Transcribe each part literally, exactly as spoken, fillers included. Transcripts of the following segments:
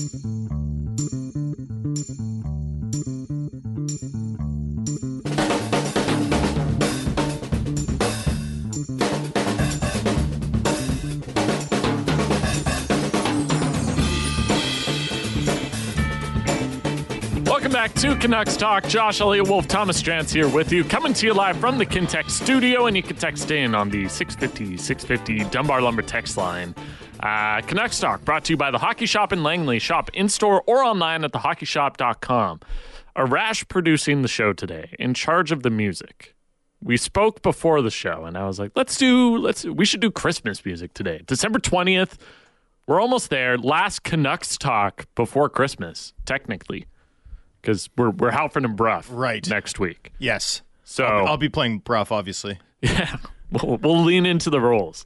Welcome back to Canucks Talk. Josh Elliott Wolf, Thomas Drance here with you, coming to you live from the Kintex studio, and you can text in on the six fifty, six fifty Dunbar Lumber text line. Uh, Canucks Talk brought to you by the Hockey Shop in Langley. Shop in-store or online at the hockey shop dot com. Arash producing the show today, in charge of the music. We spoke before the show, and I was like, let's do, let's, we should do Christmas music today. December twentieth, we're almost there. Last Canucks Talk before Christmas, technically. Because we're we're Halford and Brough right next week. Yes. So I'll, I'll be playing Brough, obviously. Yeah, we'll, we'll lean into the roles.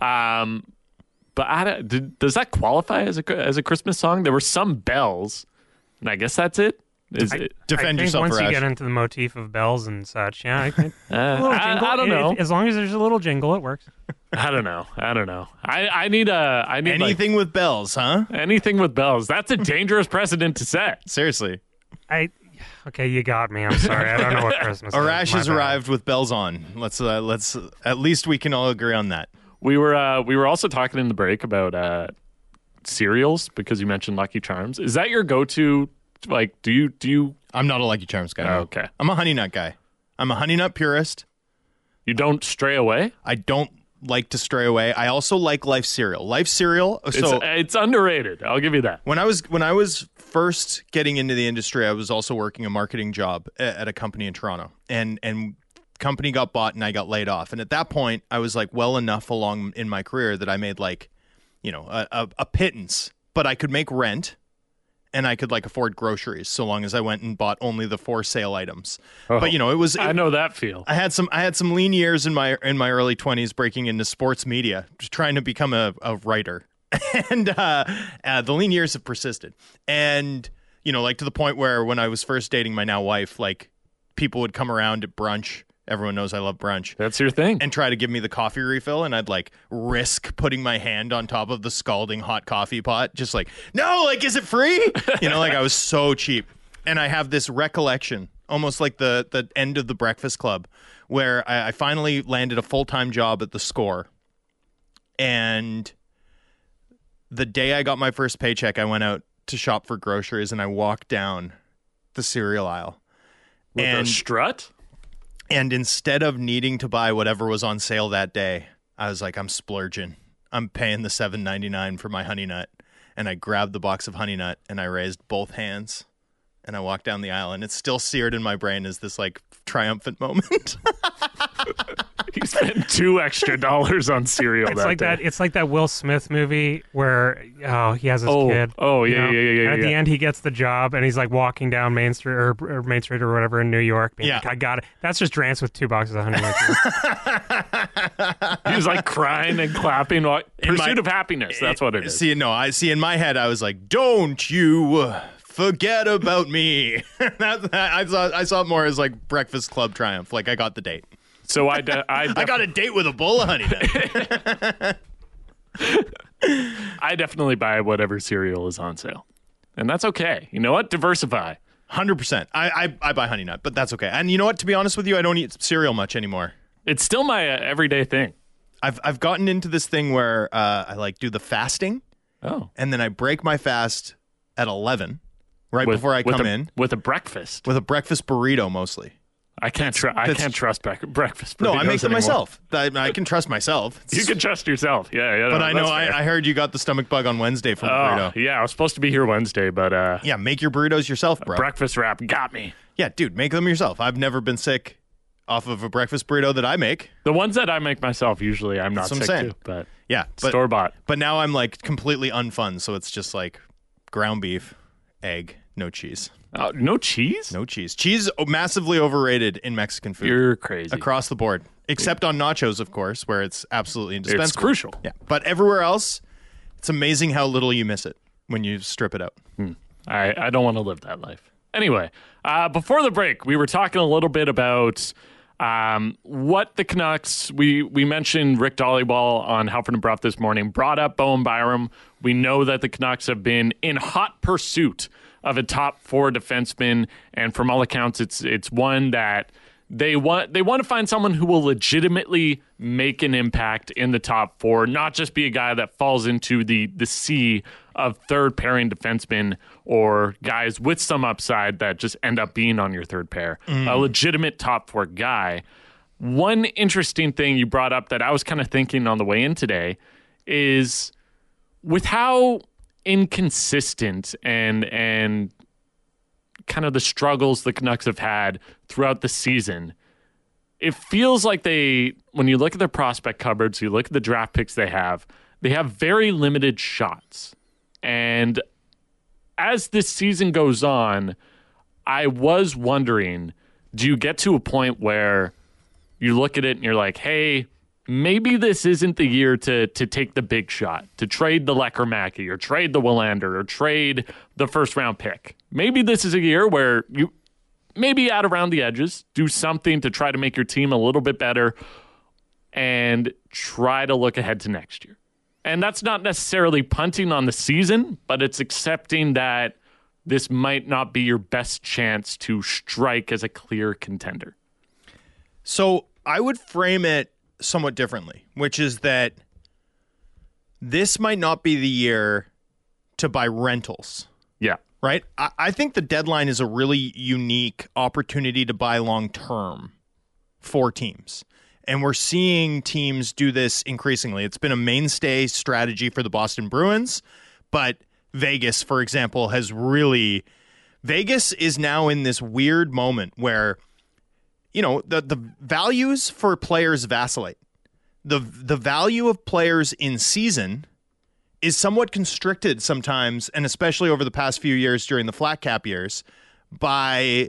Um, but I don't, did, does that qualify as a as a Christmas song? There were some bells, and I guess that's it. Is I, it? Defend I think yourself, once Arash. you get into the motif of bells and such, yeah, I think Uh, a little I, jingle, I don't it- know. it- as long as there's a little jingle, it works. I don't know. I don't know. I, I need a I need Anything like, with bells, huh? anything with bells. That's a dangerous precedent to set. Seriously. I okay, you got me. I'm sorry. I don't know what Christmas is. Arash My has bad. arrived with bells on. Let's uh, let's uh, at least we can all agree on that. We were uh, we were also talking in the break about uh, cereals because you mentioned Lucky Charms. Is that your go-to? Like, do you do you? I'm not a Lucky Charms guy. no. Okay. I'm a Honey Nut guy. I'm a Honey Nut purist. You don't stray away? I don't like to stray away. I also like Life cereal. Life cereal. So it's, it's underrated. I'll give you that. when I was when I was first getting into the industry, I was also working a marketing job a- at a company in Toronto, and and company got bought and I got laid off. And at that point, I was like well enough along in my career that I made like, you know, a, a, a pittance, but I could make rent. And I could like afford groceries so long as I went and bought only the for sale items. Oh, but you know, it was. It, I know that feel. I had some. I had some lean years in my in my early twenties, breaking into sports media, just trying to become a, a writer, and uh, uh, the lean years have persisted. And you know, like to the point where when I was first dating my now wife, like people would come around at brunch. Everyone knows I love brunch. That's your thing. And try to give me the coffee refill, and I'd like risk putting my hand on top of the scalding hot coffee pot, just like, no, like, is it free? You know, like I was so cheap. And I have this recollection, almost like the the end of the Breakfast Club, where I, I finally landed a full time job at the Score. And the day I got my first paycheck, I went out to shop for groceries, and I walked down the cereal aisle. With and a strut? And instead of needing to buy whatever was on sale that day, I was like, I'm splurging. I'm paying the seven ninety-nine for my Honey Nut. And I grabbed the box of Honey Nut and I raised both hands and I walked down the aisle, and it's still seared in my brain as this like triumphant moment. You spent two extra dollars on cereal It's that like day. that. It's like that Will Smith movie where oh he has his Oh, kid. oh, yeah, you know? yeah, yeah, yeah, And at the yeah. end, he gets the job, and he's like walking down Main Street or, or Main Street or whatever in New York. Being Yeah. like, I got it. That's just Drance with two boxes of Honey Nut. He was like crying and clapping. While, In Pursuit my- of happiness. That's what it is. See, no, I see in my head, I was like, don't you uh, forget about me. that, that- I saw I saw it more as like Breakfast Club triumph. Like I got the date. So I, de- I, def- I got a date with a bowl of Honey Nut. I definitely buy whatever cereal is on sale. And that's okay. You know what? Diversify. one hundred percent. I, I I buy Honey Nut, but that's okay. And you know what? To be honest with you, I don't eat cereal much anymore. It's still my uh, everyday thing. I've I've gotten into this thing where uh, I like do the fasting, Oh. and then I break my fast at eleven, right With- before I with come a, in, with a breakfast. with a breakfast burrito mostly. I can't. Tr- I that's- can't trust bre- breakfast. No, I burritos make them anymore. myself. I, I can trust myself. You can trust yourself. Yeah, yeah. But no, I know that's I, fair. I heard you got the stomach bug on Wednesday from Oh, burrito. yeah, I was supposed to be here Wednesday, but uh, Yeah, make your burritos yourself, bro. breakfast wrap got me. yeah, dude, make them yourself. I've never been sick off of a breakfast burrito that I make. The ones that I make myself, usually I'm not That's what I'm sick saying. to, but Yeah, but store bought. but now I'm like completely unfun, so it's just like ground beef, egg, no cheese. Oh, no cheese? No cheese. Cheese massively overrated in Mexican food. You're crazy. Across the board, except on nachos, of course, where it's absolutely It's indispensable. crucial. Yeah, but everywhere else, it's amazing how little you miss it when you strip it out. I, I don't want to live that life. Anyway, uh, before the break, we were talking a little bit about Um, what the Canucks, we, we mentioned Rick Dollywall on Halford and Brough this morning, brought up Bowen Byram. We know that the Canucks have been in hot pursuit of a top four defenseman, and from all accounts, it's it's one that they want they want to find someone who will legitimately make an impact in the top four, not just be a guy that falls into the the sea of third pairing defensemen or guys with some upside that just end up being on your third pair. Mm. A legitimate top four guy. One interesting thing you brought up that I was kind of thinking on the way in today is with how inconsistent and and kind of the struggles the Canucks have had throughout the season, it feels like they, when you look at their prospect cupboards, you look at the draft picks they have, they have very limited shots. And as this season goes on, I was wondering, do you get to a point where you look at it and you're like, hey, maybe this isn't the year to to take the big shot, to trade the Lecker-Mackey or trade the Willander or trade the first round pick. Maybe this is a year where you maybe add around the edges, do something to try to make your team a little bit better and try to look ahead to next year. And that's not necessarily punting on the season, but it's accepting that this might not be your best chance to strike as a clear contender. So I would frame it somewhat differently, which is that this might not be the year to buy rentals. Yeah. Right? I, I think the deadline is a really unique opportunity to buy long-term for teams. And we're seeing teams do this increasingly. It's been a mainstay strategy for the Boston Bruins, but Vegas, for example, has really... Vegas is now in this weird moment where, you know, the, the values for players vacillate. The the value of players in season is somewhat constricted sometimes, and especially over the past few years during the flat cap years, by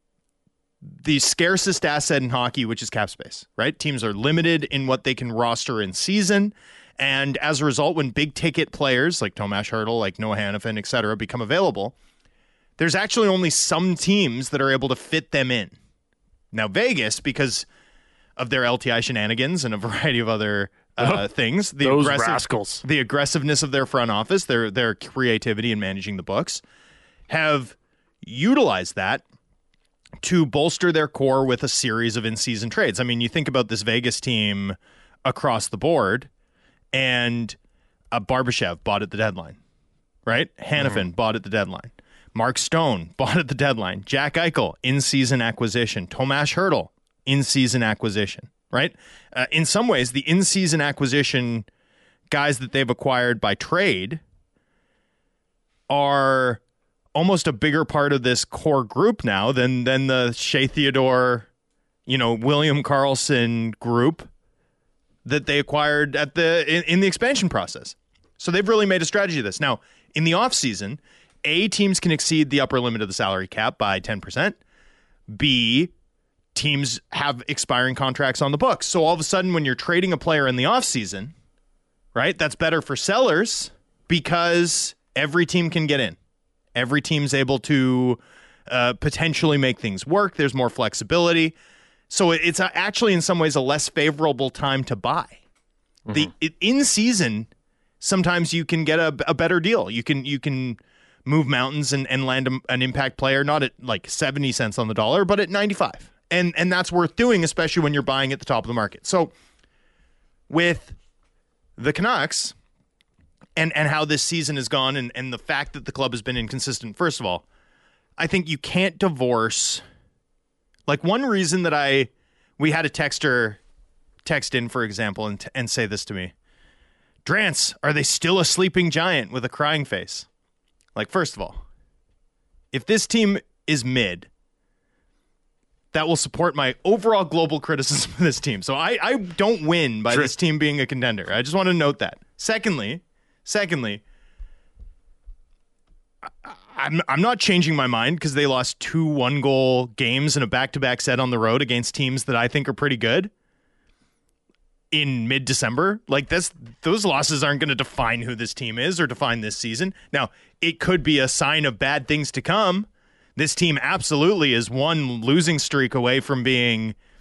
the scarcest asset in hockey, which is cap space, right? Teams are limited in what they can roster in season, and as a result, when big ticket players like Tomas Hertl, like Noah Hanifin, et cetera, become available, there's actually only some teams that are able to fit them in. Now, Vegas, because of their L T I shenanigans and a variety of other uh, things, the Those aggressive, rascals. the aggressiveness of their front office, their their creativity in managing the books, have utilized that to bolster their core with a series of in-season trades. I mean, you think about this Vegas team across the board, and uh, Barbashev bought at the deadline, right? Hanifin mm. bought at the deadline. Mark Stone bought at the deadline. Jack Eichel, in-season acquisition. Tomas Hertl, in-season acquisition, right? Uh, in some ways, the in-season acquisition guys that they've acquired by trade are almost a bigger part of this core group now than than the Shea Theodore, you know, William Karlsson group that they acquired at the in, in the expansion process. So they've really made a strategy of this. Now, in the offseason, A, teams can exceed the upper limit of the salary cap by ten percent. B, teams have expiring contracts on the books. So all of a sudden, when you're trading a player in the offseason, right, that's better for sellers because every team can get in. Every team's able to uh, potentially make things work. There's more flexibility. So it's actually, in some ways, a less favorable time to buy. Mm-hmm. The it, in season, sometimes you can get a, a better deal. You can you can move mountains and, and land a, an impact player, not at like seventy cents on the dollar, but at ninety-five. And and that's worth doing, especially when you're buying at the top of the market. So with the Canucks and, and how this season has gone and, and the fact that the club has been inconsistent, first of all, I think you can't divorce... Like one reason that I... We had a texter text in, for example, and, and say this to me. Drance, are they still a sleeping giant with a crying face? Like, first of all, if this team is mid, that will support my overall global criticism of this team. So I, I don't win by True. This team being a contender. I just want to note that. Secondly, secondly, I, I'm I'm not changing my mind because they lost two one-goal games in a back-to-back set on the road against teams that I think are pretty good in mid-December. Like this, those losses aren't going to define who this team is or define this season. Now, it could be a sign of bad things to come. This team absolutely is one losing streak away from being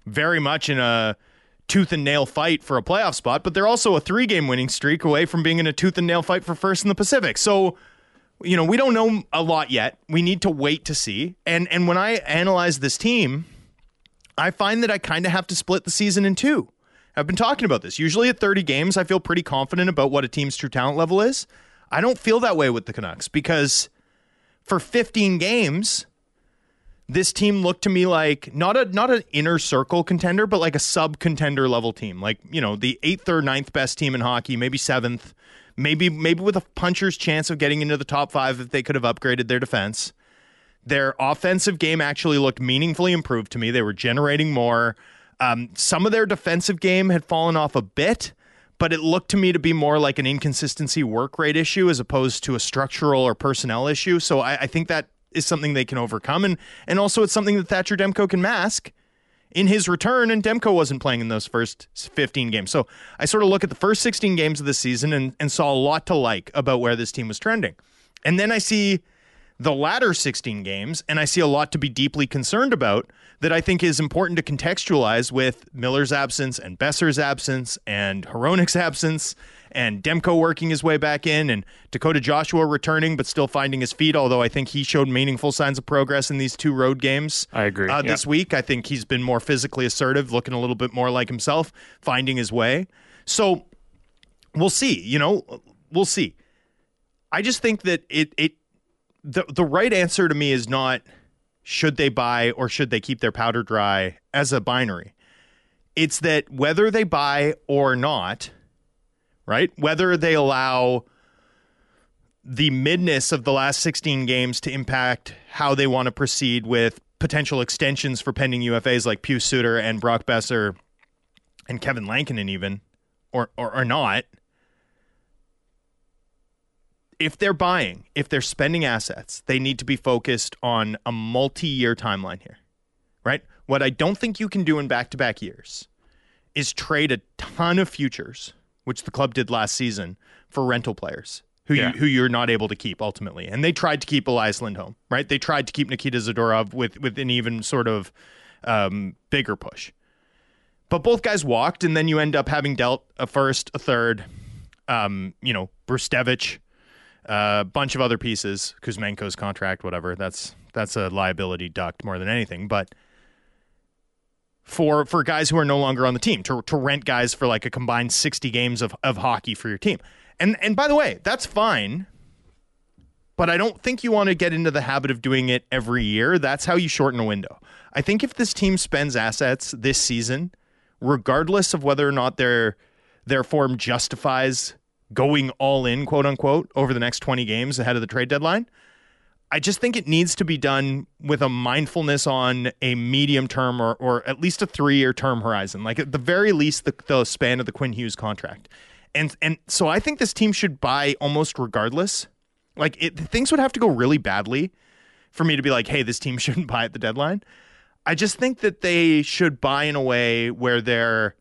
very much in a tooth and nail fight for a playoff spot, but they're also a three-game winning streak away from being in a tooth and nail fight for first in the Pacific. So, you know, we don't know a lot yet. We need to wait to see. And and when I analyze this team, I find that I kind of have to split the season in two. I've been talking about this. Usually at thirty games, I feel pretty confident about what a team's true talent level is. I don't feel that way with the Canucks because for fifteen games, this team looked to me like not a not an inner circle contender, but like a sub-contender level team. Like, you know, the eighth or ninth best team in hockey, maybe seventh, maybe maybe with a puncher's chance of getting into the top five if they could have upgraded their defense. Their offensive game actually looked meaningfully improved to me. They were generating more. Um, some of their defensive game had fallen off a bit, but it looked to me to be more like an inconsistency work rate issue as opposed to a structural or personnel issue. So I, I think that is something they can overcome. And and also it's something that Thatcher Demko can mask in his return, and Demko wasn't playing in those first fifteen games. So I sort of look at the first sixteen games of the season and, and saw a lot to like about where this team was trending. And then I see the latter sixteen games, and I see a lot to be deeply concerned about that I think is important to contextualize with Miller's absence and Besser's absence and Hronik's absence and Demko working his way back in and Dakota Joshua returning but still finding his feet, although I think he showed meaningful signs of progress in these two road games. I agree. Uh, yep. This week, I think he's been more physically assertive, looking a little bit more like himself, finding his way. So we'll see, you know, we'll see. I just think that it it the the right answer to me is not should they buy or should they keep their powder dry as a binary. It's that whether they buy or not, right? Whether they allow the midness of the last sixteen games to impact how they want to proceed with potential extensions for pending U F As like Pius Suter and Brock Besser and Kevin Lankinen even, or, or, or not. If they're buying, if they're spending assets, they need to be focused on a multi-year timeline here, right? What I don't think you can do in back-to-back years is trade a ton of futures, which the club did last season, for rental players who yeah. you, who you're not able to keep ultimately. And they tried to keep Elias Lindholm, right? They tried to keep Nikita Zadorov with, with an even sort of um, bigger push. But both guys walked, and then you end up having dealt a first, a third, um, you know, Brustevich, a uh, bunch of other pieces, Kuzmenko's contract, whatever. That's that's a liability duct more than anything. But for for guys who are no longer on the team, to to rent guys for like a combined sixty games of, of hockey for your team. And and by the way, that's fine. But I don't think you want to get into the habit of doing it every year. That's how you shorten a window. I think if this team spends assets this season, regardless of whether or not their their form justifies going all in, quote unquote, over the next twenty games ahead of the trade deadline, I just think it needs to be done with a mindfulness on a medium term or or at least a three-year term horizon, like at the very least the, the span of the Quinn Hughes contract. And and so I think this team should buy almost regardless. Like it, things would have to go really badly for me to be like, hey, this team shouldn't buy at the deadline. I just think that they should buy in a way where they're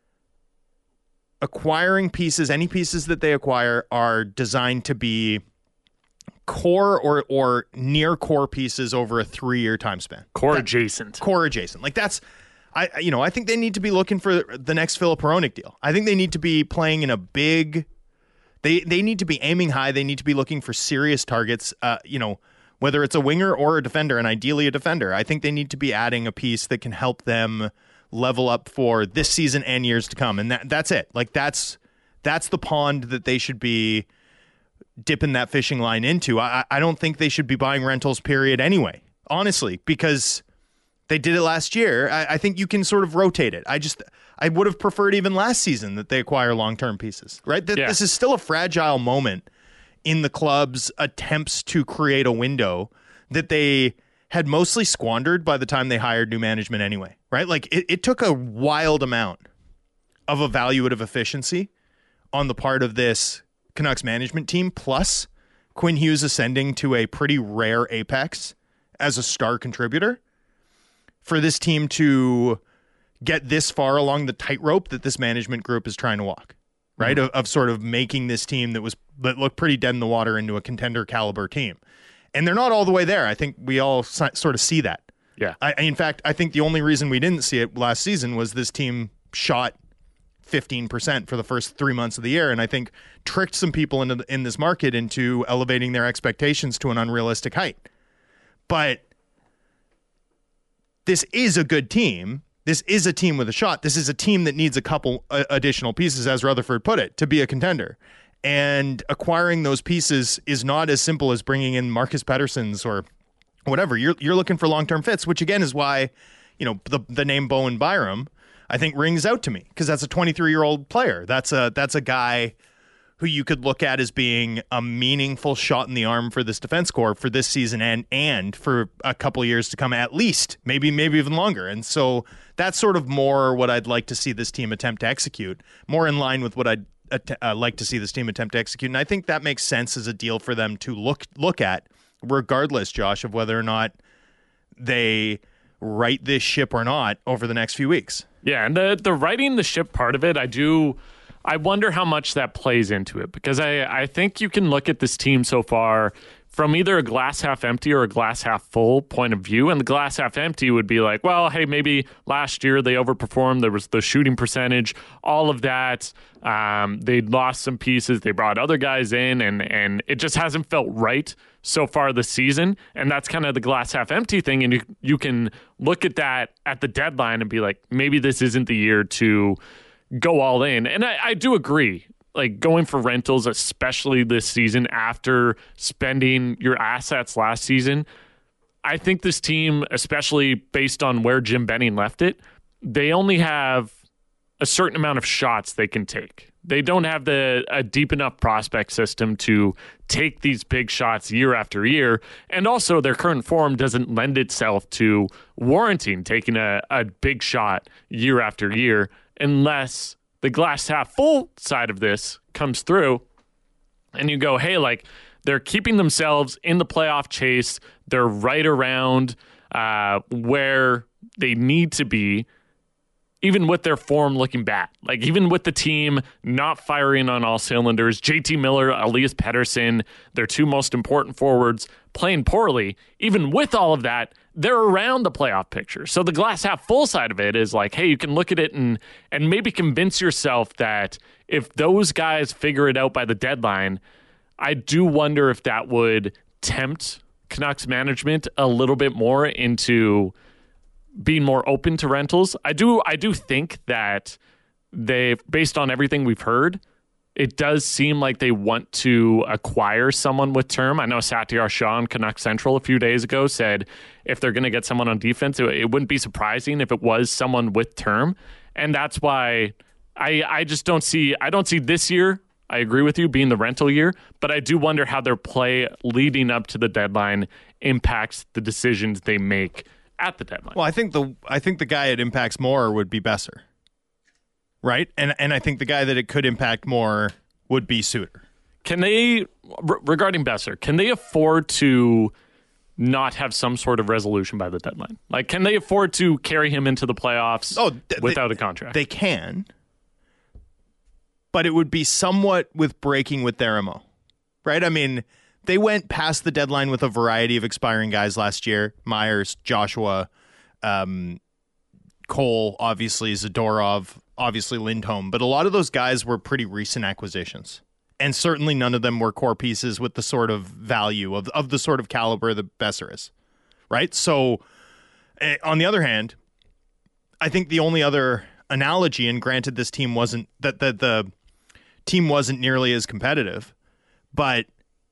acquiring pieces, any pieces that they acquire are designed to be core or or near core pieces over a three-year time span. Core that, adjacent. Core adjacent. Like that's, I you know, I think they need to be looking for the next Filip Hronik deal. I think they need to be playing in a big, they they need to be aiming high. They need to be looking for serious targets, uh, you know, whether it's a winger or a defender, and ideally a defender. I think they need to be adding a piece that can help them level up for this season and years to come. And that that's it. Like that's that's the pond that they should be dipping that fishing line into. I, I don't think they should be buying rentals, period, anyway, honestly, because they did it last year. I, I think you can sort of rotate it. I just I would have preferred even last season that they acquire long-term pieces, right? Th- yeah. This is still a fragile moment in the club's attempts to create a window that they had mostly squandered by the time they hired new management anyway, right? Like it, it took a wild amount of evaluative efficiency on the part of this Canucks management team, plus Quinn Hughes ascending to a pretty rare apex as a star contributor, for this team to get this far along the tightrope that this management group is trying to walk, right? Mm-hmm. Of, of sort of making this team that was that looked pretty dead in the water into a contender caliber team. And they're not all the way there. I think we all si- sort of see that. Yeah. I, in fact, I think the only reason we didn't see it last season was this team shot fifteen percent for the first three months of the year, and I think tricked some people into the, in this market into elevating their expectations to an unrealistic height. But this is a good team. This is a team with a shot. This is a team that needs a couple uh, additional pieces, as Rutherford put it, to be a contender. And acquiring those pieces is not as simple as bringing in Marcus Petterssons or whatever. You're you're looking for long-term fits, which again is why, you know, the the name Bowen Byram, I think, rings out to me, because that's a twenty-three-year-old player. That's a that's a guy who you could look at as being a meaningful shot in the arm for this defense corps for this season and and for a couple of years to come, at least, maybe maybe even longer. And so that's sort of more what I'd like to see this team attempt to execute, more in line with what I'd uh, like to see this team attempt to execute. And I think that makes sense as a deal for them to look look at, regardless, Josh, of whether or not they right this ship or not over the next few weeks. Yeah, and the the righting the ship part of it, I do, I wonder how much that plays into it, because I, I think you can look at this team so far from either a glass half empty or a glass half full point of view. And the glass half empty would be like, well, hey, maybe last year they overperformed. There was the shooting percentage, all of that. Um, they'd lost some pieces. They brought other guys in, and and it just hasn't felt right so far this season. And that's kind of the glass half empty thing. And you you can look at that at the deadline and be like, maybe this isn't the year to go all in. And I, I do agree. Like, going for rentals, especially this season after spending your assets last season, I think this team, especially based on where Jim Benning left it, they only have a certain amount of shots they can take. They don't have the a deep enough prospect system to take these big shots year after year. And also, their current form doesn't lend itself to warranting taking a, a big shot year after year, unless the glass half full side of this comes through and you go, hey, like, they're keeping themselves in the playoff chase. They're right around uh, where they need to be, even with their form looking bad. Like, even with the team not firing on all cylinders, J T Miller, Elias Pettersson, their two most important forwards, playing poorly, even with all of that, they're around the playoff picture. So the glass half full side of it is like, hey, you can look at it and and maybe convince yourself that if those guys figure it out by the deadline, I do wonder if that would tempt Canucks management a little bit more into being more open to rentals. I do I do think that they, based on everything we've heard, it does seem like they want to acquire someone with term. I know Satyar Shah on Canucks Central a few days ago said if they're going to get someone on defense, it, it wouldn't be surprising if it was someone with term. And that's why I I just don't see, I don't see this year, I agree with you, being the rental year, but I do wonder how their play leading up to the deadline impacts the decisions they make at the deadline. Well, I think the I think the guy it impacts more would be Besser. Right? And and I think the guy that it could impact more would be Suter. Can they, re- regarding Besser, can they afford to not have some sort of resolution by the deadline? Like, can they afford to carry him into the playoffs oh, th- without they, a contract? They can. But it would be somewhat with breaking with their M O. Right? I mean, they went past the deadline with a variety of expiring guys last year. Myers, Joshua, um, Cole, obviously, Zadorov, obviously Lindholm, but a lot of those guys were pretty recent acquisitions. And certainly none of them were core pieces with the sort of value of, of the sort of caliber that Besser is. Right? So, eh, on the other hand, I think the only other analogy, and granted this team wasn't, that the, the team wasn't nearly as competitive, but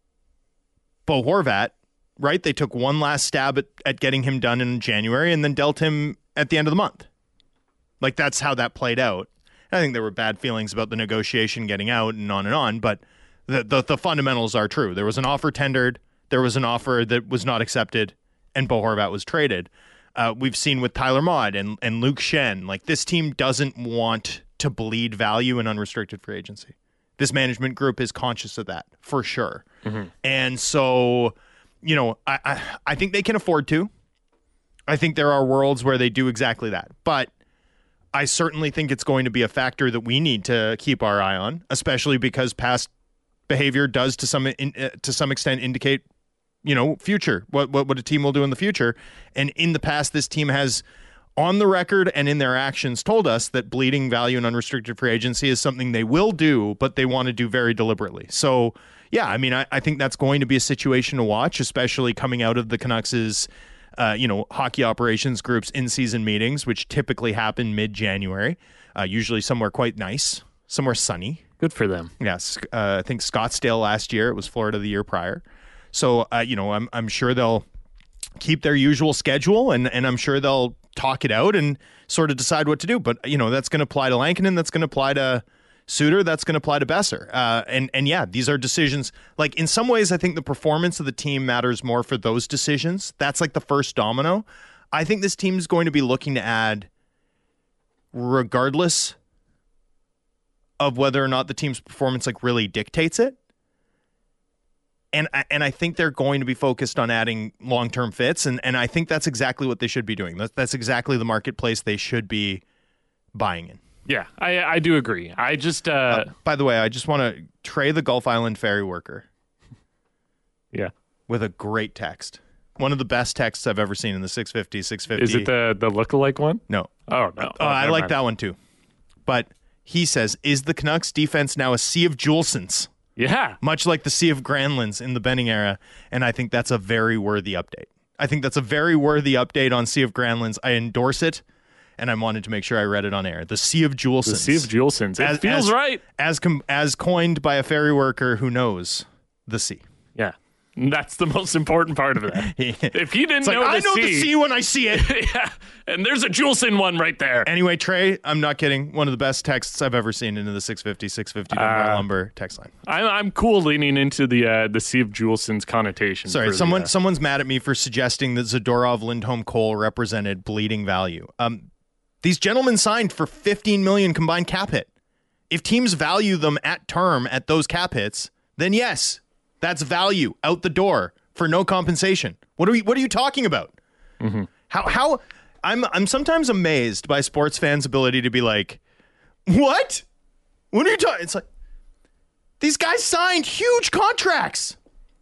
Bo Horvat, right? They took one last stab at, at getting him done in January and then dealt him at the end of the month. Like, that's how that played out. I think there were bad feelings about the negotiation getting out and on and on, but the, the the fundamentals are true. There was an offer tendered, there was an offer that was not accepted, and Bo Horvat was traded. Uh, we've seen with Tyler Maude and, and Luke Shen, like, this team doesn't want to bleed value in unrestricted free agency. This management group is conscious of that, for sure. Mm-hmm. And so, you know, I, I I think they can afford to. I think there are worlds where they do exactly that. But I certainly think it's going to be a factor that we need to keep our eye on, especially because past behavior does to some in, uh, to some extent indicate you know, future, what, what, what a team will do in the future. And in the past, this team has, on the record and in their actions, told us that bleeding value and unrestricted free agency is something they will do, but they want to do very deliberately. So, yeah, I mean, I, I think that's going to be a situation to watch, especially coming out of the Canucks' uh, you know, hockey operations group's in-season meetings, which typically happen mid-January, uh, usually somewhere quite nice, somewhere sunny. Good for them. Yes, uh, I think Scottsdale last year. It was Florida the year prior. So, uh, you know, I'm I'm sure they'll keep their usual schedule, and, and I'm sure they'll talk it out and sort of decide what to do. But, you know, that's going to apply to Lankinen. That's going to apply to Suter. That's going to apply to Besser. Uh, and, and yeah, these are decisions. Like, in some ways, I think the performance of the team matters more for those decisions. That's like the first domino. I think this team is going to be looking to add, regardless of whether or not the team's performance like really dictates it. And and I think they're going to be focused on adding long-term fits, and, and I think that's exactly what they should be doing. That's, that's exactly the marketplace they should be buying in. Yeah, I I do agree. I just... Uh, uh, by the way, I just want to Trey the Gulf Island ferry worker. Yeah. With a great text. One of the best texts I've ever seen in the six fifty, six fifty. Is it the, the lookalike one? No. Oh, no. Oh, oh, I like mind. that one too. But he says, is the Canucks defense now a sea of Juulsens? Yeah. Much like the Sea of Granlunds in the Benning era. And I think that's a very worthy update. I think that's a very worthy update on Sea of Granlunds. I endorse it, and I wanted to make sure I read it on air. The Sea of Juulsens. The Sea of Juulsens. It as, feels as, right. As, com- as coined by a ferry worker who knows the sea. Yeah. That's the most important part of that. If he didn't it's like, know the I know sea, the sea when I see it. Yeah, and there's a Juulsen one right there. Anyway, Trey, I'm not kidding. One of the best texts I've ever seen into the six fifty, six fifty Dunbar uh, Lumber text line. I'm, I'm cool leaning into the uh, the Sea of Juulsen's connotation. Sorry, for someone the, uh, someone's mad at me for suggesting that Zadorov, Lindholm, Cole represented bleeding value. Um, these gentlemen signed for fifteen million combined cap hit. If teams value them at term at those cap hits, then yes, that's value out the door for no compensation. What are we? What are you talking about? Mm-hmm. How? How? I'm. I'm sometimes amazed by sports fans' ability to be like, "What? What are you talking?" It's like these guys signed huge contracts,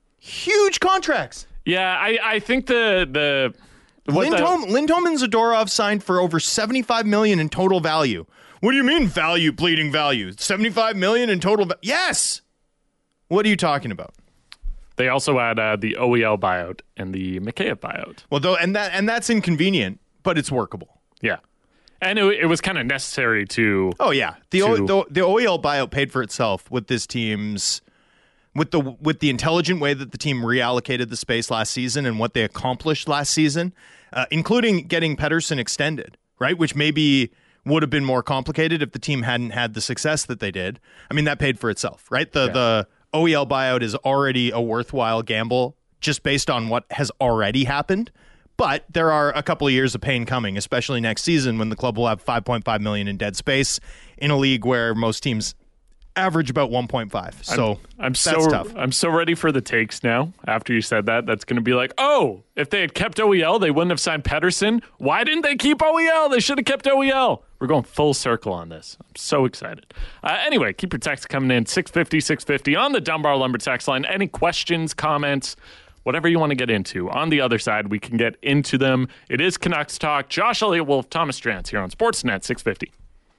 huge contracts. Yeah, I, I think the the what Lindholm, the, Lindholm and Zadorov signed for over seventy-five million in total value. What do you mean value? Bleeding value? seventy-five million in total. Va- yes. What are you talking about? They also had uh, the O E L buyout and the Mikheyev buyout. Well, though, and that and that's inconvenient, but it's workable. Yeah, and it, it was kind of necessary to. Oh yeah, the, to, o, the the O E L buyout paid for itself with this team's with the with the intelligent way that the team reallocated the space last season and what they accomplished last season, uh, including getting Pettersson extended, right? Which maybe would have been more complicated if the team hadn't had the success that they did. I mean, that paid for itself, right? The yeah. the O E L buyout is already a worthwhile gamble just based on what has already happened. But there are a couple of years of pain coming, especially next season when the club will have five point five million dollars in dead space in a league where most teams average about one point five. So I'm, I'm that's so tough. I'm so ready for the takes now. After you said that, that's going to be like, oh, if they had kept O E L, they wouldn't have signed Pettersson. Why didn't they keep O E L? They should have kept O E L. We're going full circle on this. I'm so excited. Uh, anyway, keep your text coming in, six fifty, six fifty on the Dunbar Lumber text line. Any questions, comments, whatever you want to get into. On the other side, we can get into them. It is Canucks Talk. Josh Elliott Wolf, Thomas Drance here on Sportsnet six fifty.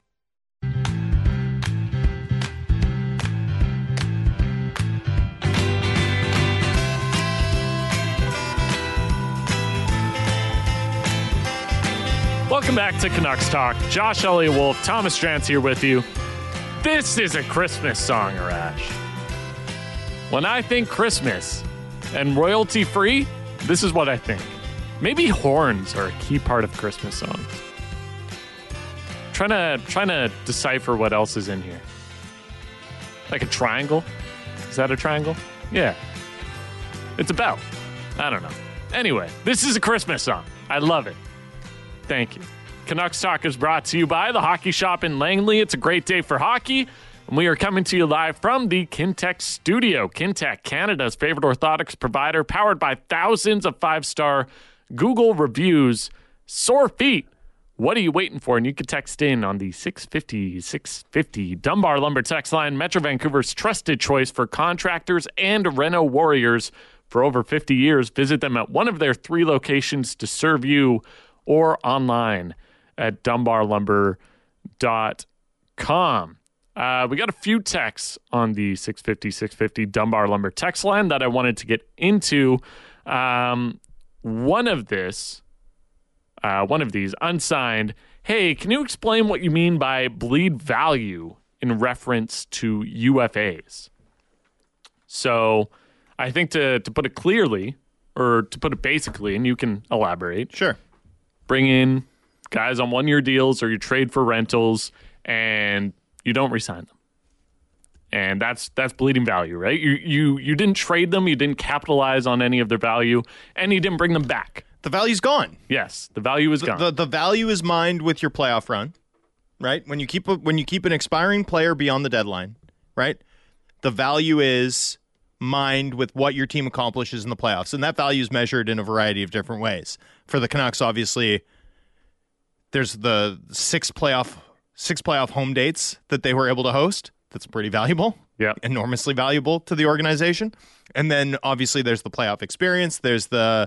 Welcome back to Canucks Talk. Josh Elliott Wolf, Thomas Drance here with you. This is a Christmas song, Arash. When I think Christmas and royalty-free, this is what I think. Maybe horns are a key part of Christmas songs. Trying to trying to decipher what else is in here. Like a triangle? Is that a triangle? Yeah. It's a bell. I don't know. Anyway, this is a Christmas song. I love it. Thank you. Canucks Talk is brought to you by the Hockey Shop in Langley. It's a great day for hockey, and we are coming to you live from the Kintec studio. Kintec, Canada's favorite orthotics provider, powered by thousands of five-star Google reviews. Sore feet. What are you waiting for? And you can text in on the six fifty, six fifty Dunbar Lumber text line, Metro Vancouver's trusted choice for contractors and reno warriors. for over fifty years. Visit them at one of their three locations to serve you or online at dunbar lumber dot com. Uh, we got a few texts on the six fifty, six fifty Dunbar Lumber text line that I wanted to get into. Um, one of this, uh, one of these, unsigned. Hey, can you explain what you mean by bleed value in reference to U F As? So I think to, to put it clearly, or to put it basically, and you can elaborate. Sure. Bring in guys on one-year deals, or you trade for rentals, and you don't re-sign them. And that's that's bleeding value, right? You you you didn't trade them, you didn't capitalize on any of their value, and you didn't bring them back. The value's gone. Yes, the value is gone. The, the value is mined with your playoff run, right? When you keep a, when you keep an expiring player beyond the deadline, right? The value is mined with what your team accomplishes in the playoffs, and that value is measured in a variety of different ways. For the Canucks, obviously, there's the six playoff six playoff home dates that they were able to host. That's pretty valuable. Yeah, enormously valuable to the organization. And then obviously there's the playoff experience. There's the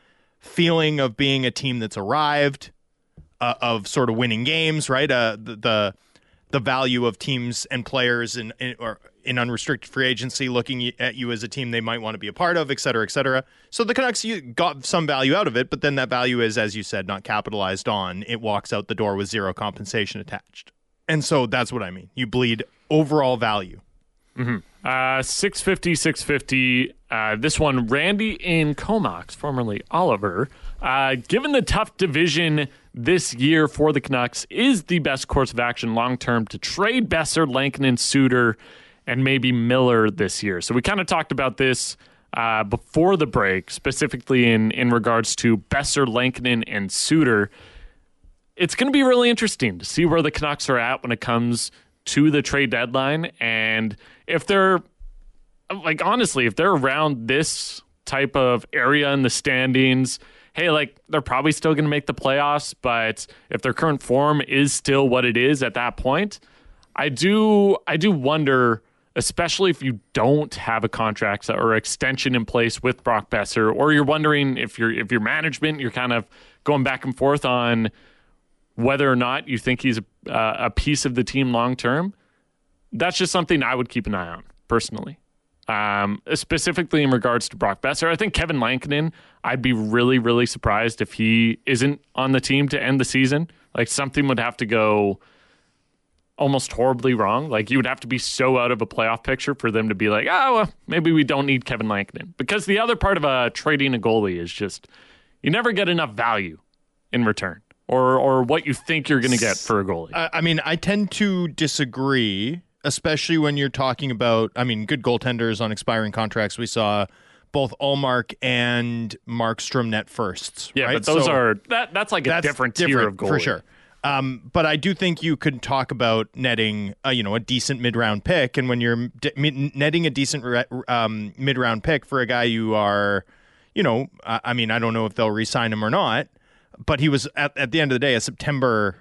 feeling of being a team that's arrived, uh, of sort of winning games, right? Uh, the, the the value of teams and players in, in or in unrestricted free agency looking at you as a team they might want to be a part of, et cetera, et cetera. So the Canucks, you got some value out of it, but then that value is, as you said, not capitalized on. It walks out the door with zero compensation attached. And so that's what I mean. You bleed overall value. Mm-hmm. Uh, six fifty, six fifty. Uh, this one, Randy in Comox, formerly Oliver. Uh, given the tough division this year for the Canucks, is the best course of action long-term to trade Besser, Lankinen, Suter, and maybe Miller this year? So we kind of talked about this uh, before the break, specifically in, in regards to Besser, Lankinen, and Suter. It's going to be really interesting to see where the Canucks are at when it comes to the trade deadline. And if they're, like, honestly, if they're around this type of area in the standings, hey, like, they're probably still going to make the playoffs, but if their current form is still what it is at that point, I do, I do wonder, especially if you don't have a contract or extension in place with Brock Besser, or you're wondering if you're, if your management, you're kind of going back and forth on whether or not you think he's a, uh, a piece of the team long term. That's just something I would keep an eye on personally. Um, specifically in regards to Brock Besser, I think Kevin Lankinen, I'd be really, really surprised if he isn't on the team to end the season. Like, something would have to go almost horribly wrong. Like, you would have to be so out of a playoff picture for them to be like, oh, well, maybe we don't need Kevin Lankinen. Because the other part of uh, trading a goalie is just you never get enough value in return, or or what you think you're going to get for a goalie. I, I mean, I tend to disagree, especially when you're talking about, I mean, good goaltenders on expiring contracts. We saw both Ullmark and Markstrom net firsts. Yeah, right? but those so are, that that's like a that's different, tier different, of goalie. for sure. Um, but I do think you could talk about netting, uh, you know, a decent mid-round pick, and when you're d- netting a decent re- um, mid-round pick for a guy you are, you know, I, I mean, I don't know if they'll re-sign him or not, but he was at, at the end of the day a September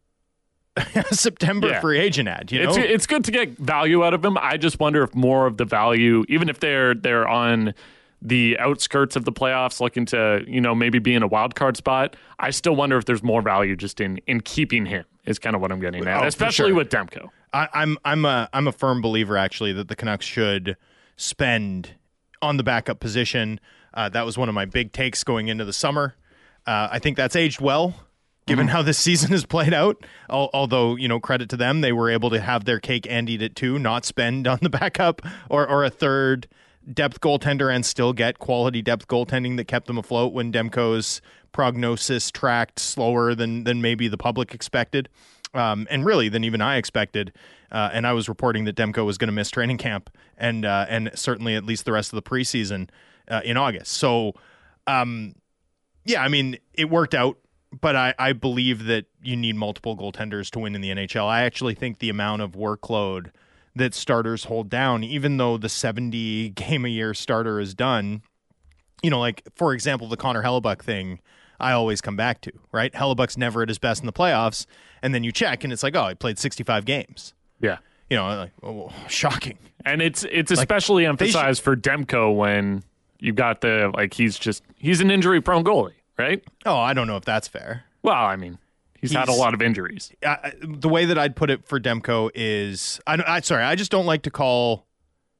September yeah. free agent ad. You know, it's it's good to get value out of him. I just wonder if more of the value, even if they're they're on the outskirts of the playoffs, looking to, you know, maybe be in a wild card spot, I still wonder if there's more value just in in keeping him. Is kind of what I'm getting at, oh, especially sure. with Demko. I, I'm I'm a I'm a firm believer actually that the Canucks should spend on the backup position. Uh, that was one of my big takes going into the summer. Uh, I think that's aged well, given mm-hmm. how this season has played out. Al- although, you know, credit to them, they were able to have their cake and eat it too, not spend on the backup or, or a third depth goaltender and still get quality depth goaltending that kept them afloat when Demko's prognosis tracked slower than than maybe the public expected, um, and really than even I expected. Uh, and I was reporting that Demko was going to miss training camp and uh, and certainly at least the rest of the preseason uh, in August. So, um, yeah, I mean, it worked out, but I, I believe that you need multiple goaltenders to win in the N H L. I actually think the amount of workload that starters hold down, even though the seventy game a year starter is done, you know, like, for example, the Connor Hellebuck thing, I always come back to, right? Hellebuck's never at his best in the playoffs, and then you check, and it's like, oh, he played sixty-five games. Yeah. You know, like, oh, shocking. And it's it's especially like, emphasized should, for Demko when you got the, like, he's just, he's an injury prone goalie, right? Oh, I don't know if that's fair. Well, I mean, he's, he's had a lot of injuries. I, the way that I'd put it for Demko is, I, I sorry, I just don't like to call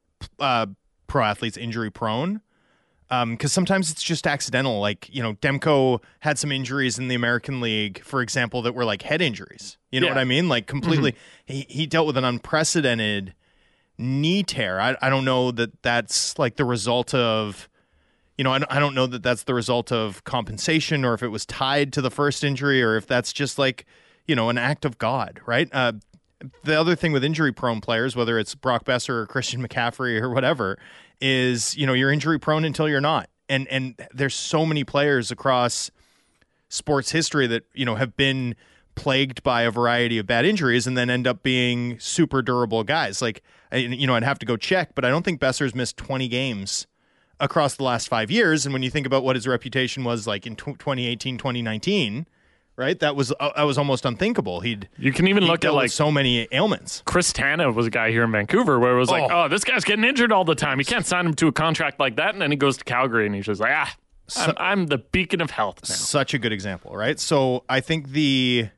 uh, pro athletes injury prone. Um, because sometimes it's just accidental. Like, you know, Demko had some injuries in the American League, for example, that were like head injuries. You know Yeah. what I mean? Like completely, Mm-hmm. he, he dealt with an unprecedented knee tear. I, I don't know that that's like the result of, you know, I don't, I don't know that that's the result of compensation or if it was tied to the first injury or if that's just like, you know, an act of God, right? Uh, the other thing with injury prone players, whether it's Brock Besser or Christian McCaffrey or whatever, is, you know, you're injury prone until you're not. And and there's so many players across sports history that, you know, have been plagued by a variety of bad injuries and then end up being super durable guys. Like, I- you know, I'd have to go check, but I don't think Besser's missed twenty games across the last five years. And when you think about what his reputation was like in twenty eighteen, twenty nineteen, right? That was uh, that was almost unthinkable. He'd You can even he'd look at, dealt with like, so many ailments. Chris Tanev was a guy here in Vancouver where it was like, Oh. oh, this guy's getting injured all the time. You can't sign him to a contract like that. And then he goes to Calgary and he's just like, ah, I'm, I'm the beacon of health now. Such a good example, right? So I think the,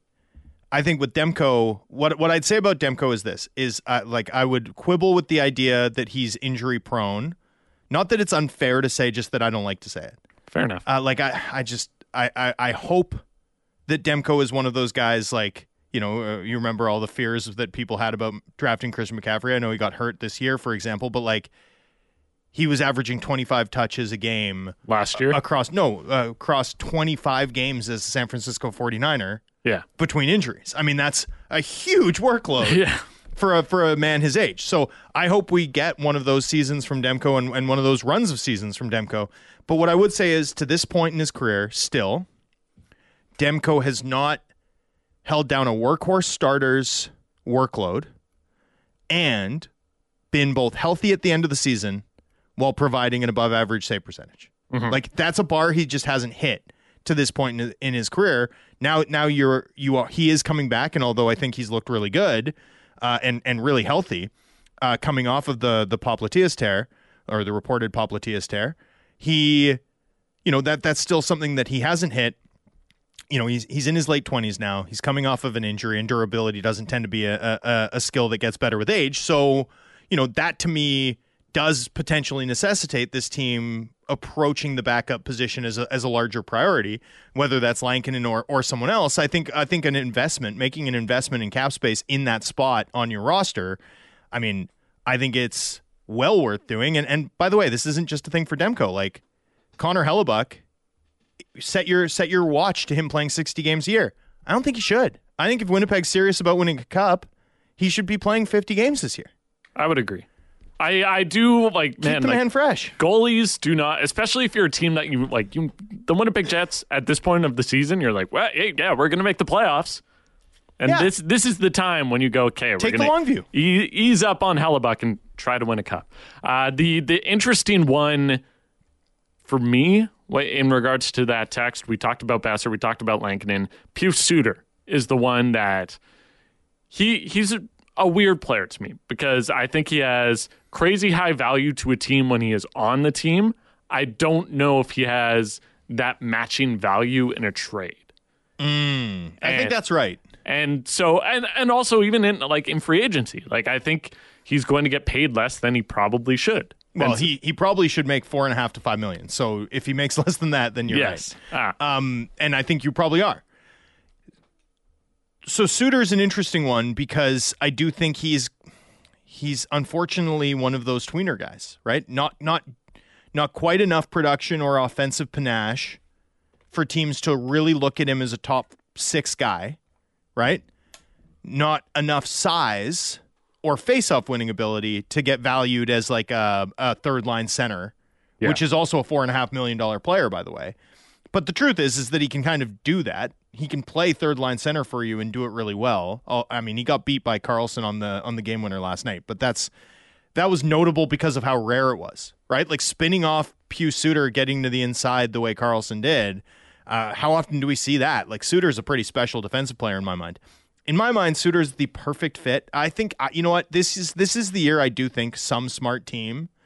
I think with Demko, what what I'd say about Demko is this: is uh, like I would quibble with the idea that he's injury prone. Not that it's unfair to say, just that I don't like to say it. Fair enough. Uh, like I, I just, I, I, I hope that Demko is one of those guys. Like, you know, uh, you remember all the fears that people had about drafting Christian McCaffrey. I know he got hurt this year, for example, but like he was averaging twenty-five touches a game Last year? across no uh, across twenty-five games as a San Francisco forty-niner yeah. between injuries. I mean, that's a huge workload. Yeah. For a for a man his age. So I hope we get one of those seasons from Demko and, and one of those runs of seasons from Demko. But what I would say is, to this point in his career, still, Demko has not held down a workhorse starter's workload and been both healthy at the end of the season while providing an above average save percentage. Like, that's a bar he just hasn't hit to this point in, in his career. Now now you're you are he is coming back, and although I think he's looked really good, Uh, and and really healthy, uh, coming off of the the popliteus tear or the reported popliteus tear, he, you know, that that's still something that he hasn't hit. You know, he's he's in his late twenties now. He's coming off of an injury, and durability doesn't tend to be a, a a skill that gets better with age. So, you know, that to me does potentially necessitate this team approaching the backup position as a as a larger priority, whether that's Lankinen or or someone else. I think I think an investment, making an investment in cap space in that spot on your roster, I mean, I think it's well worth doing. And and by the way, this isn't just a thing for Demko. Like Connor Hellebuck, set your set your watch to him playing sixty games a year. I don't think he should. I think if Winnipeg's serious about winning a cup, he should be playing fifty games this year. I would agree. I, I do like Keep man the like, man fresh. goalies do not, especially if you're a team that you like. You the Winnipeg Jets at this point of the season, you're like, well, hey, yeah, we're gonna make the playoffs, and Yeah. this this is the time when you go, okay, we're Take the gonna long view. e- ease up on Hellebuck and try to win a cup. Uh, the the interesting one for me wa- in regards to that text, we talked about Besser, we talked about Lankinen. Pius Suter is the one that he he's a, a weird player to me because I think he has crazy high value to a team when he is on the team. I don't know if he has that matching value in a trade. I think And- that's right. And so, and and also even in like in free agency, like I think he's going to get paid less than he probably should. Well, And- he he probably should make four and a half to five million. So if he makes less than that, then you're yes. right. Ah, Um, and I think you probably are. So Suter's an interesting one because I do think he's he's unfortunately one of those tweener guys, right? Not not not quite enough production or offensive panache for teams to really look at him as a top six guy, right? Not enough size or face-off winning ability to get valued as like a, a third line center, Yeah. which is also a four and a half million dollar player, by the way. But the truth is, is that he can kind of do that. He can play third line center for you and do it really well. Oh, I mean, he got beat by Carlson on the on the game winner last night, but that's that was notable because of how rare it was, right? Like spinning off Pius Suter, getting to the inside the way Carlson did. Uh, how often do we see that? Like Suter's a pretty special defensive player in my mind. In my mind, Suter's the perfect fit. I think I- you know what this is. This is the year I do think some smart team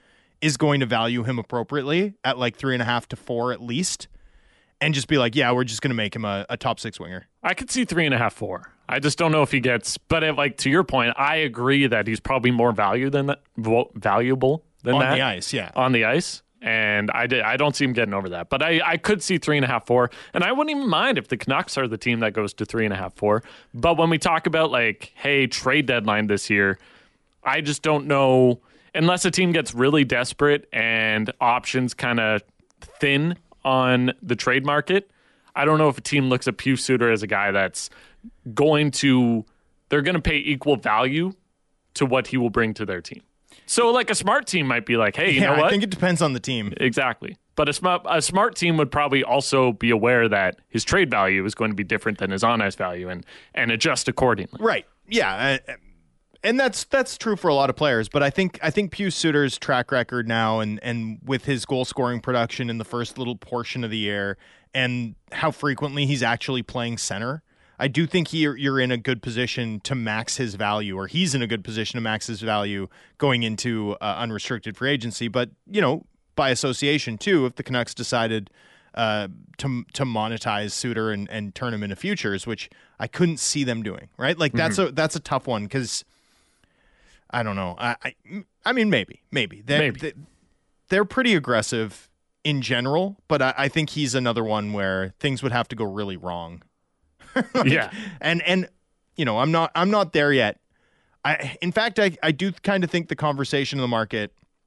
is going to value him appropriately at like three and a half to four at least, and just be like, yeah, we're just going to make him a, a top six winger. I could see three and a half, four. I just don't know if he gets. But if, like to your point, I agree that he's probably more value than that, valuable than on that the ice. Yeah, on the ice. And I did, I don't see him getting over that. But I, I could see three and a half, four. And I wouldn't even mind if the Canucks are the team that goes to three and a half, four. But when we talk about, like, hey, trade deadline this year, I just don't know, unless a team gets really desperate and options kind of thin on the trade market, I don't know if a team looks at Pius Suter as a guy that's going to, they're going to pay equal value to what he will bring to their team. So, like, a smart team might be like, hey, you yeah, know what? I think it depends on the team. Exactly. But a smart, a smart team would probably also be aware that his trade value is going to be different than his on-ice value and, and adjust accordingly. Right. Yeah. Uh, and that's that's true for a lot of players. But I think I think Pius Suter's track record now and, and with his goal-scoring production in the first little portion of the year and how frequently he's actually playing center, I do think he, you're in a good position to max his value, or he's in a good position to max his value going into uh, unrestricted free agency. But, you know, by association, too, if the Canucks decided uh, to to monetize Suter and, and turn him into futures, which I couldn't see them doing, right? Like, that's mm-hmm. a that's a tough one because, I don't know. I, I, I mean, maybe, maybe. They're, maybe. They, they're pretty aggressive in general, but I, I think he's another one where things would have to go really wrong. like, yeah, and and you know, I'm not I'm not there yet. I in fact I I do kind of think the conversation in the market.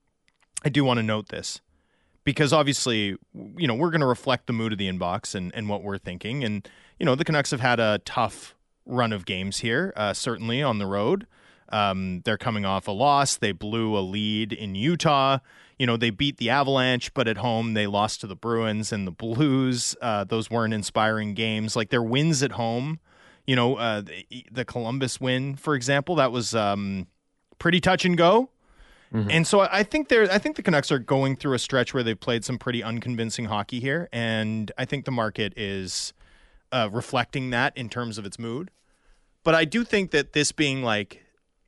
I do want to note this because obviously, you know, we're going to reflect the mood of the inbox and and what we're thinking. And you know, the Canucks have had a tough run of games here, uh, certainly on the road. Um, they're coming off a loss. They blew a lead in Utah. You know, they beat the Avalanche, but at home they lost to the Bruins and the Blues. Uh, those weren't inspiring games. Like their wins at home, you know, uh, the, the Columbus win, for example, that was um, pretty touch and go. Mm-hmm. And so I think they're, I think the Canucks are going through a stretch where they've played some pretty unconvincing hockey here, and I think the market is uh, reflecting that in terms of its mood. But I do think that this being like,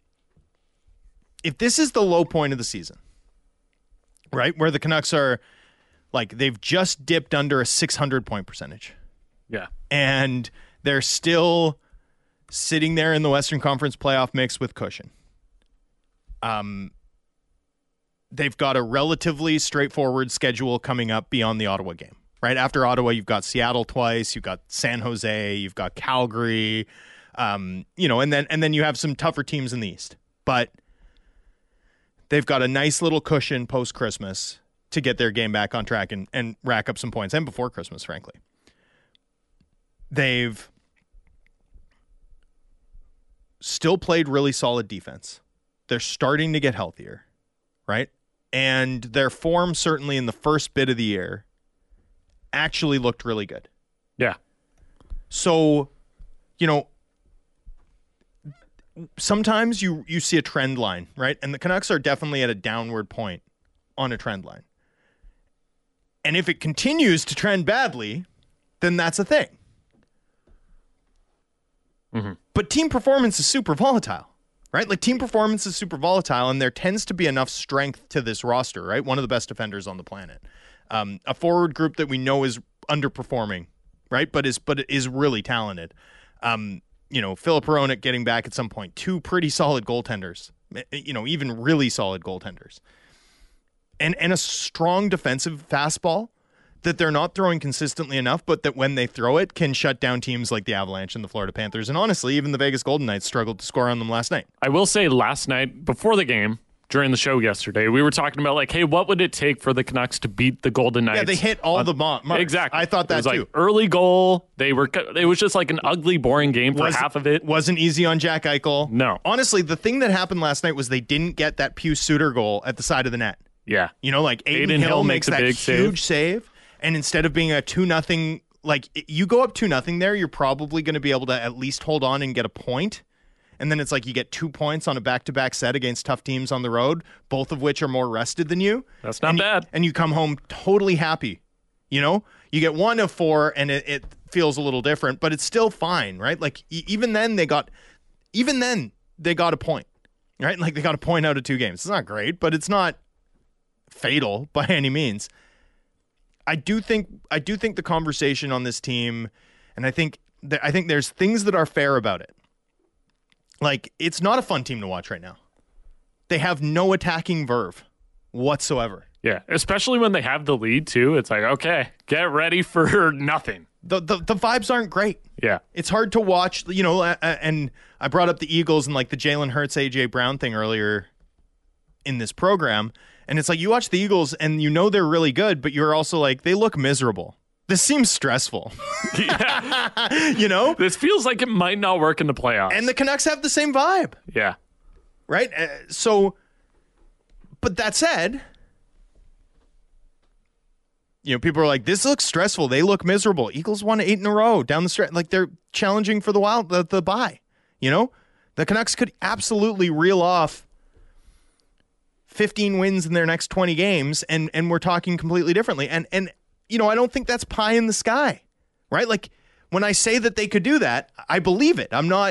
if this is the low point of the season, right, where the Canucks are like they've just dipped under a six hundred point percentage. Yeah. And they're still sitting there in the Western Conference playoff mix with cushion. Um, they've got a relatively straightforward schedule coming up beyond the Ottawa game, right? After Ottawa, you've got Seattle twice, you've got San Jose, you've got Calgary, um, you know, and then and then you have some tougher teams in the East. But they've got a nice little cushion post-Christmas to get their game back on track and, and rack up some points, and before Christmas, frankly. They've still played really solid defense. They're starting to get healthier, right? And their form, certainly in the first bit of the year, actually looked really good. Yeah. So, you know, sometimes you you see a trend line, right? And the Canucks are definitely at a downward point on a trend line. And if it continues to trend badly, then that's a thing. Mm-hmm. But team performance is super volatile, right? Like team performance is super volatile, and there tends to be enough strength to this roster, right? One of the best defenders on the planet. Um, a forward group that we know is underperforming, right? But is but is really talented. Um, you know, Filip Hronek getting back at some point. Two pretty solid goaltenders. You know, even really solid goaltenders. And and a strong defensive fastball that they're not throwing consistently enough, but that when they throw it can shut down teams like the Avalanche and the Florida Panthers. And honestly, even the Vegas Golden Knights struggled to score on them last night. I will say last night, before the game, during the show yesterday, we were talking about like, hey, what would it take for the Canucks to beat the Golden Knights? Yeah, they hit all on, the marks. Exactly. I thought that it was too. Like early goal. They were. It was just like an ugly, boring game for was, half of it. Wasn't easy on Jack Eichel. No. Honestly, the thing that happened last night was they didn't get that Pius Suter goal at the side of the net. Yeah. You know, like Aiden, Aiden Hill, Hill makes, makes a that big huge save. save, and instead of being a two nothing, like you go up two nothing there, you're probably going to be able to at least hold on and get a point. And then it's like you get two points on a back-to-back set against tough teams on the road, both of which are more rested than you. That's not and bad. You, and you come home totally happy. You know, you get one of four, and it, it feels a little different, but it's still fine, right? Like e- even then they got, even then they got a point, right? Like they got a point out of two games. It's not great, but it's not fatal by any means. I do think I do think the conversation on this team, and I think that I think there's things that are fair about it. Like, it's not a fun team to watch right now. They have no attacking verve whatsoever. Yeah, especially when they have the lead too. It's like, okay, get ready for nothing. The the, the vibes aren't great. Yeah, it's hard to watch. You know, uh, and I brought up the Eagles and like the Jalen Hurts, A J Brown thing earlier in this program. And it's like, you watch the Eagles and you know they're really good, but you're also like, they look miserable. This seems stressful. Yeah. You know? This feels like it might not work in the playoffs. And the Canucks have the same vibe. Yeah. Right? Uh, so, but that said, you know, people are like, this looks stressful. They look miserable. Eagles won eight in a row down the stretch. Like, they're challenging for the wild, the, the bye. You know? The Canucks could absolutely reel off fifteen wins in their next twenty games, and and we're talking completely differently. And and you know, I don't think that's pie in the sky, right? Like, when I say that they could do that, I believe it. I'm not.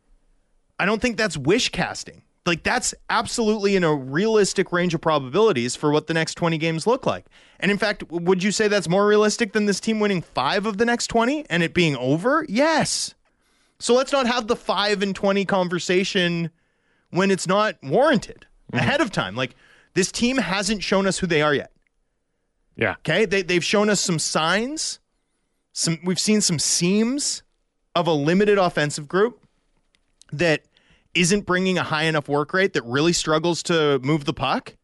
I don't think that's wish casting. Like, that's absolutely in a realistic range of probabilities for what the next twenty games look like. And in fact, would you say that's more realistic than this team winning five of the next twenty and it being over? Yes. So let's not have the five and twenty conversation when it's not warranted. Mm-hmm. Ahead of time. Like, this team hasn't shown us who they are yet. Yeah. Okay? They, they've shown us some signs. Some We've seen some seams of a limited offensive group that isn't bringing a high enough work rate, that really struggles to move the puck,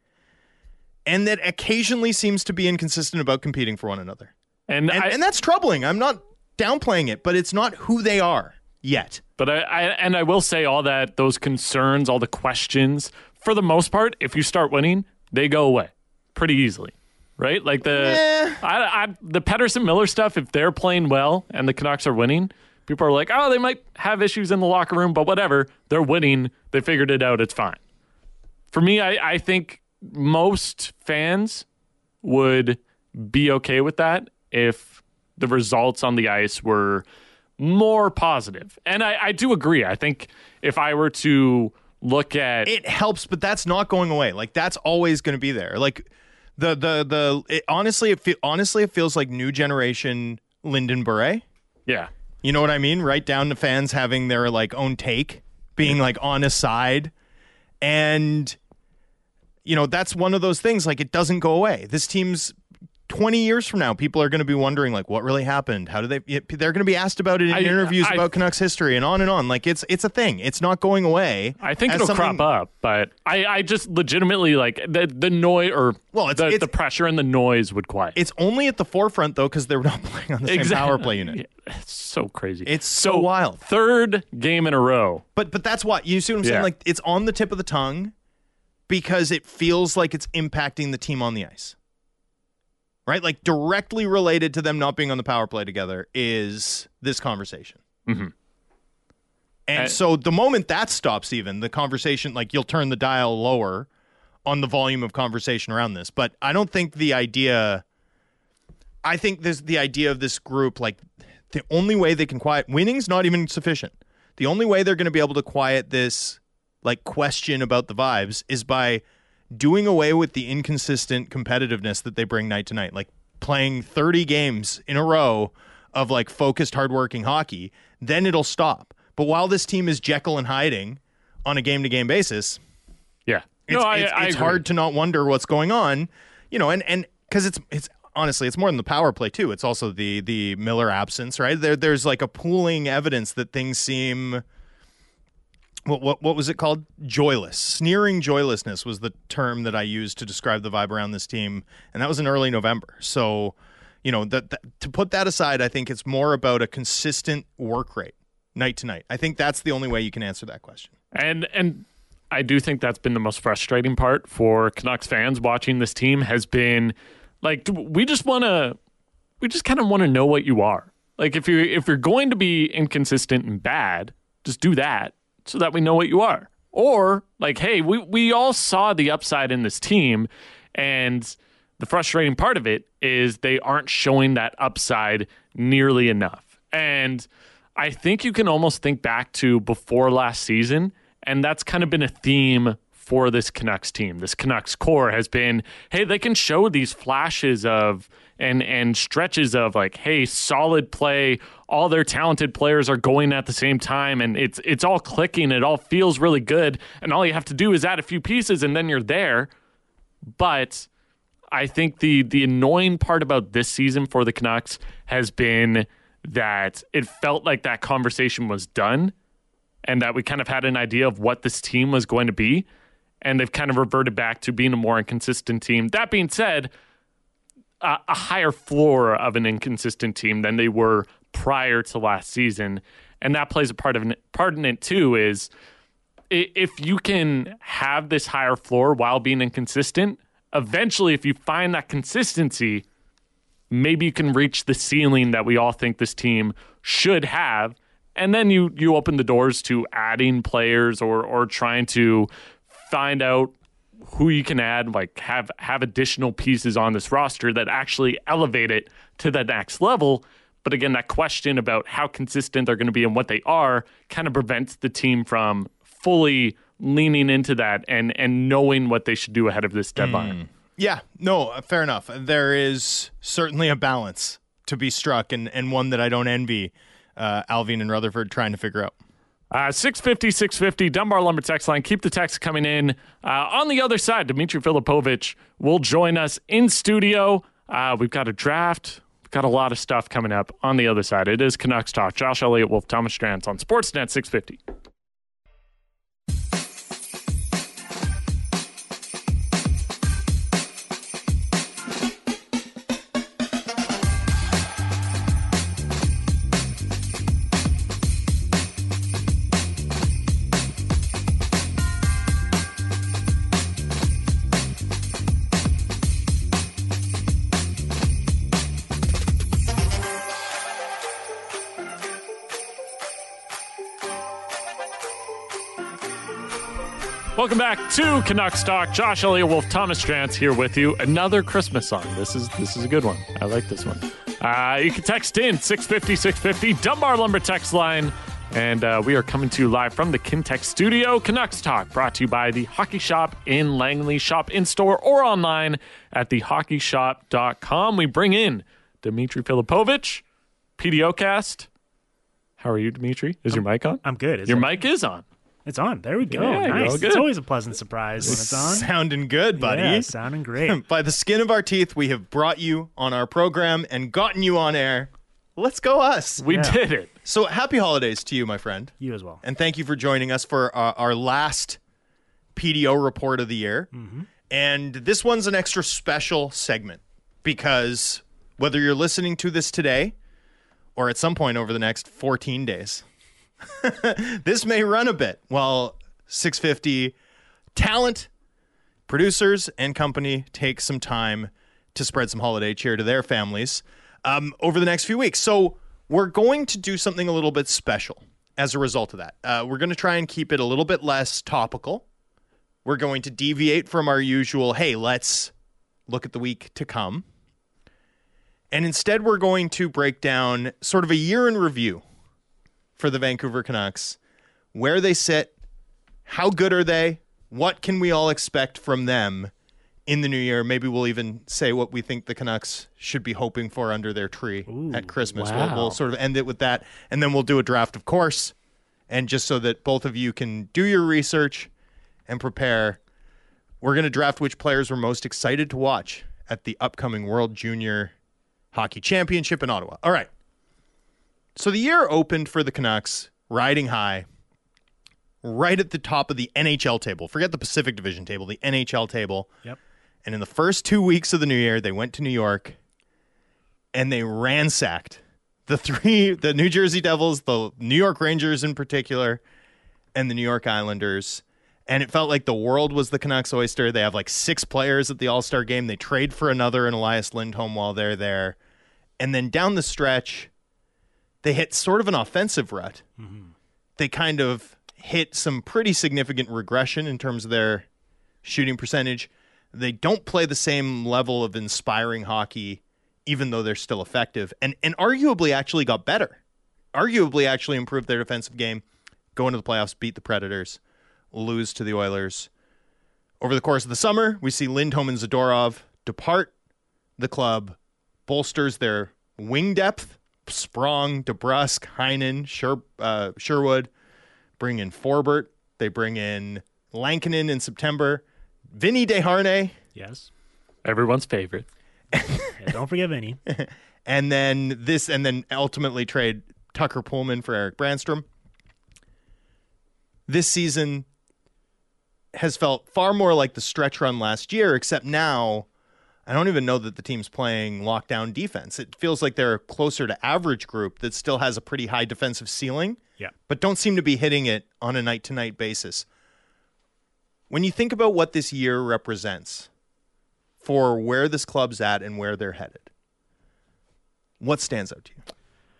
and that occasionally seems to be inconsistent about competing for one another. And And, I, and that's troubling. I'm not downplaying it, but it's not who they are yet. But I, I and I will say all that, those concerns, all the questions, for the most part, if you start winning, they go away pretty easily, right? Like the Yeah. I, I, the Pettersson Miller stuff, if they're playing well and the Canucks are winning, people are like, oh, they might have issues in the locker room, but whatever. They're winning. They figured it out. It's fine. For me, I, I think most fans would be okay with that if the results on the ice were more positive. And I, I do agree. I think if I were to look at it helps, but that's not going away. Like, that's always going to be there. Like, the the the it, honestly, it fe- honestly it feels like new generation Lyndon Bure. yeah, You know what I mean? Right down to fans having their like own take, being like on a side, and you know, that's one of those things. Like, it doesn't go away. This team's twenty years from now, people are going to be wondering, like, what really happened? How do they? They're going to be asked about it in I- interviews I- about Canucks history and on and on. Like, it's it's a thing. It's not going away. I think as it'll something- crop up, but I, I just legitimately like the the noise or Well, it's- the, it's- the pressure and the noise would quiet. It's only at the forefront though, because they're not playing on the same Exactly. power play unit. Yeah, it's so crazy. It's so wild. Third game in a row. But but that's why, you see what I'm saying? Yeah. Like, it's on the tip of the tongue because it feels like it's impacting the team on the ice. Right? Like, directly related to them not being on the power play together is this conversation. Mm-hmm. And I- so the moment that stops, even the conversation, like, you'll turn the dial lower on the volume of conversation around this. But I don't think the idea, I think this, the idea of this group, like, the only way they can quiet, winning's not even sufficient. The only way they're going to be able to quiet this, like, question about the vibes is by doing away with the inconsistent competitiveness that they bring night to night. Like, playing thirty games in a row of, like, focused, hardworking hockey, then it'll stop. But while this team is Jekyll and hiding on a game-to-game basis, Yeah. it's, no, I, it's, I it's agree. hard to not wonder what's going on. You know, and and because it's it's honestly, it's more than the power play too. It's also the the Miller absence, right? There there's like a pooling evidence that things seem. What, what what was it called? Joyless. Sneering joylessness was the term that I used to describe the vibe around this team, and that was in early November. So, you know, that, that to put that aside, I think it's more about a consistent work rate night to night. I think that's the only way you can answer that question. And and I do think that's been the most frustrating part for Canucks fans watching this team has been like we just want to we just kind of want to know what you are. Like if you if you're going to be inconsistent and bad, just do that so that we know what you are. Or like, hey, we we all saw the upside in this team, and the frustrating part of it is they aren't showing that upside nearly enough. And I think you can almost think back to before last season, and that's kind of been a theme for this Canucks team. This Canucks core has been, hey, they can show these flashes of and and stretches of like, hey, solid play. All their talented players are going at the same time, and it's it's all clicking. It all feels really good, and all you have to do is add a few pieces, and then you're there. But I think the the annoying part about this season for the Canucks has been that it felt like that conversation was done, and that we kind of had an idea of what this team was going to be, and they've kind of reverted back to being a more inconsistent team. That being said, a, a higher floor of an inconsistent team than they were prior to last season, and that plays a part of part in it too. Is if you can have this higher floor while being inconsistent, eventually, if you find that consistency, maybe you can reach the ceiling that we all think this team should have, and then you you open the doors to adding players or or trying to find out who you can add, like have have additional pieces on this roster that actually elevate it to the next level. But again, that question about how consistent they're going to be and what they are kind of prevents the team from fully leaning into that and and knowing what they should do ahead of this deadline. Mm. Yeah, no, fair enough. There is certainly a balance to be struck, and, and one that I don't envy uh, Alvin and Rutherford trying to figure out. Uh, six fifty, six fifty, Dunbar Lumber text line. Keep the text coming in. Uh, on the other side, Dmitry Filipovich will join us in studio. Uh, we've got a draft. We've got a lot of stuff coming up on the other side. It is Canucks Talk. Josh Elliott, Wolf, Thomas Strantz on Sportsnet six fifty. Welcome back to Canucks Talk. Josh Elliott, Wolf, Thomas Strantz here with you. Another Christmas song. This is this is a good one. I like this one. Uh, you can text in six fifty, six fifty, Dunbar Lumber text line. And uh, we are coming to you live from the Kintex studio. Canucks Talk brought to you by the Hockey Shop in Langley. Shop in-store or online at the hockey shop dot com. We bring in Dmitry Filipovich, PDOcast. How are you, Dmitry? Is I'm, your mic on? I'm good. Is your it? mic is on. It's on. There we go. Yeah, nice. go It's always a pleasant surprise when it's on. Sounding good, buddy. Yeah, sounding great. By the skin of our teeth, we have brought you on our program and gotten you on air. Let's go us. We Yeah. did it. So happy holidays to you, my friend. You as well. And thank you for joining us for our, our last P D O report of the year. Mm-hmm. And this one's an extra special segment because whether you're listening to this today or at some point over the next fourteen days, this may run a bit while six fifty talent, producers, and company take some time to spread some holiday cheer to their families um, over the next few weeks. So we're going to do something a little bit special as a result of that. Uh, we're going to try and keep it a little bit less topical. We're going to deviate from our usual, hey, let's look at the week to come. And instead, we're going to break down sort of a year in review for the Vancouver Canucks, where they sit, how good are they, what can we all expect from them in the new year. Maybe we'll even say what we think the Canucks should be hoping for under their tree Ooh, at Christmas. wow. We'll, we'll sort of end it with that, and then we'll do a draft, of course, and just so that both of you can do your research and prepare, we're going to draft which players we're most excited to watch at the upcoming World Junior Hockey Championship in Ottawa. All right. So the year opened for the Canucks riding high, right at the top of the N H L table. Forget the Pacific Division table, the N H L table. Yep. And in the first two weeks of the new year, they went to New York and they ransacked the three, the New Jersey Devils, the New York Rangers in particular, and the New York Islanders. And it felt like the world was the Canucks' oyster. They have like six players at the All-Star game. They trade for another in Elias Lindholm while they're there. And then down the stretch, they hit sort of an offensive rut. Mm-hmm. They kind of hit some pretty significant regression in terms of their shooting percentage. They don't play the same level of inspiring hockey, even though they're still effective, and and arguably actually got better. Arguably actually improved their defensive game, go into the playoffs, beat the Predators, lose to the Oilers, Over the course of the summer, we see Lindholm and Zadorov depart the club, bolsters their wing depth. Sprong, DeBrusque, Heinen, Sher, uh, Sherwood, bring in Forbert. They bring in Lankinen in September. Vinny Desharnais. Yes. Everyone's favorite. Yeah, don't forget Vinny. And then this, and then ultimately trade Tucker Pullman for Eric Brandstrom. This season has felt far more like the stretch run last year, except now I don't even know that the team's playing lockdown defense. It feels like they're closer to average group that still has a pretty high defensive ceiling, Yeah. but don't seem to be hitting it on a night-to-night basis. When you think about what this year represents for where this club's at and where they're headed, what stands out to you?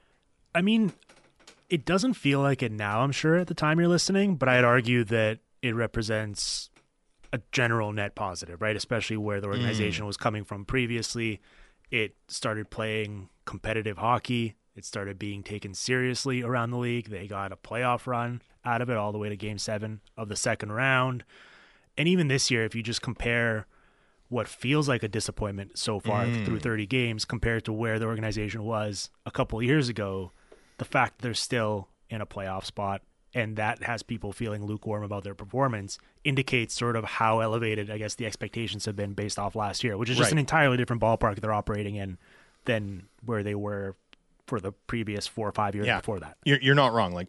I mean, it doesn't feel like it now, I'm sure, at the time you're listening, but I'd argue that it represents a general net positive, right? Especially where the organization mm. was coming from previously. It started playing competitive hockey. It started being taken seriously around the league. They got a playoff run out of it all the way to game seven of the second round. And even this year, if you just compare what feels like a disappointment so far mm. through thirty games compared to where the organization was a couple of years ago, the fact that they're still in a playoff spot and that has people feeling lukewarm about their performance indicates sort of how elevated, I guess, the expectations have been based off last year, which is just right. an entirely different ballpark they're operating in than where they were for the previous four or five years yeah. before that. You're, you're not wrong. Like,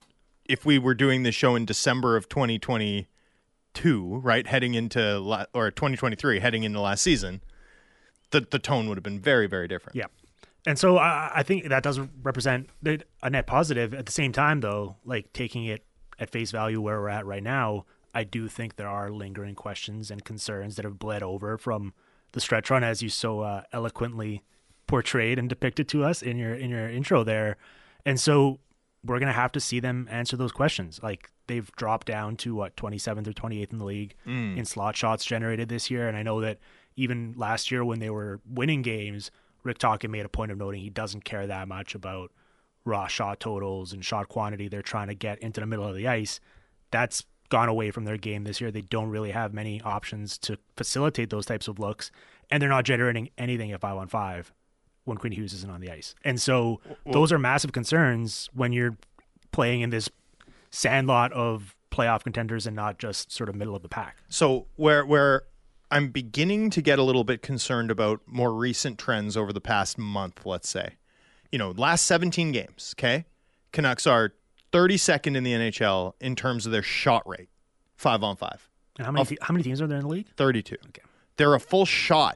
if we were doing this show in December of twenty twenty-two, right, heading into, la- or twenty twenty-three, heading into last season, the the tone would have been very, very different. Yeah. And so I, I think that does represent a net positive. At the same time, though, like taking it at face value where we're at right now, I do think there are lingering questions and concerns that have bled over from the stretch run, as you so uh, eloquently portrayed and depicted to us in your in your intro there. And so we're going to have to see them answer those questions. Like, they've dropped down to, what, twenty-seventh or twenty-eighth in the league mm. in slot shots generated this year. And I know that even last year when they were winning games, Rick Tocchet made a point of noting he doesn't care that much about raw shot totals and shot quantity. They're trying to get into the middle of the ice. That's gone away from their game this year. They don't really have many options to facilitate those types of looks, and they're not generating anything at five on five when Quinn Hughes isn't on the ice. And so well, those are massive concerns when you're playing in this sandlot of playoff contenders and not just sort of middle of the pack. So where where I'm beginning to get a little bit concerned about more recent trends over the past month, let's say. You know, last seventeen games, okay? Canucks are thirty-second in the N H L in terms of their shot rate, five on five. And how many te- how many teams are there in the league? thirty-two. Okay. They're a full shot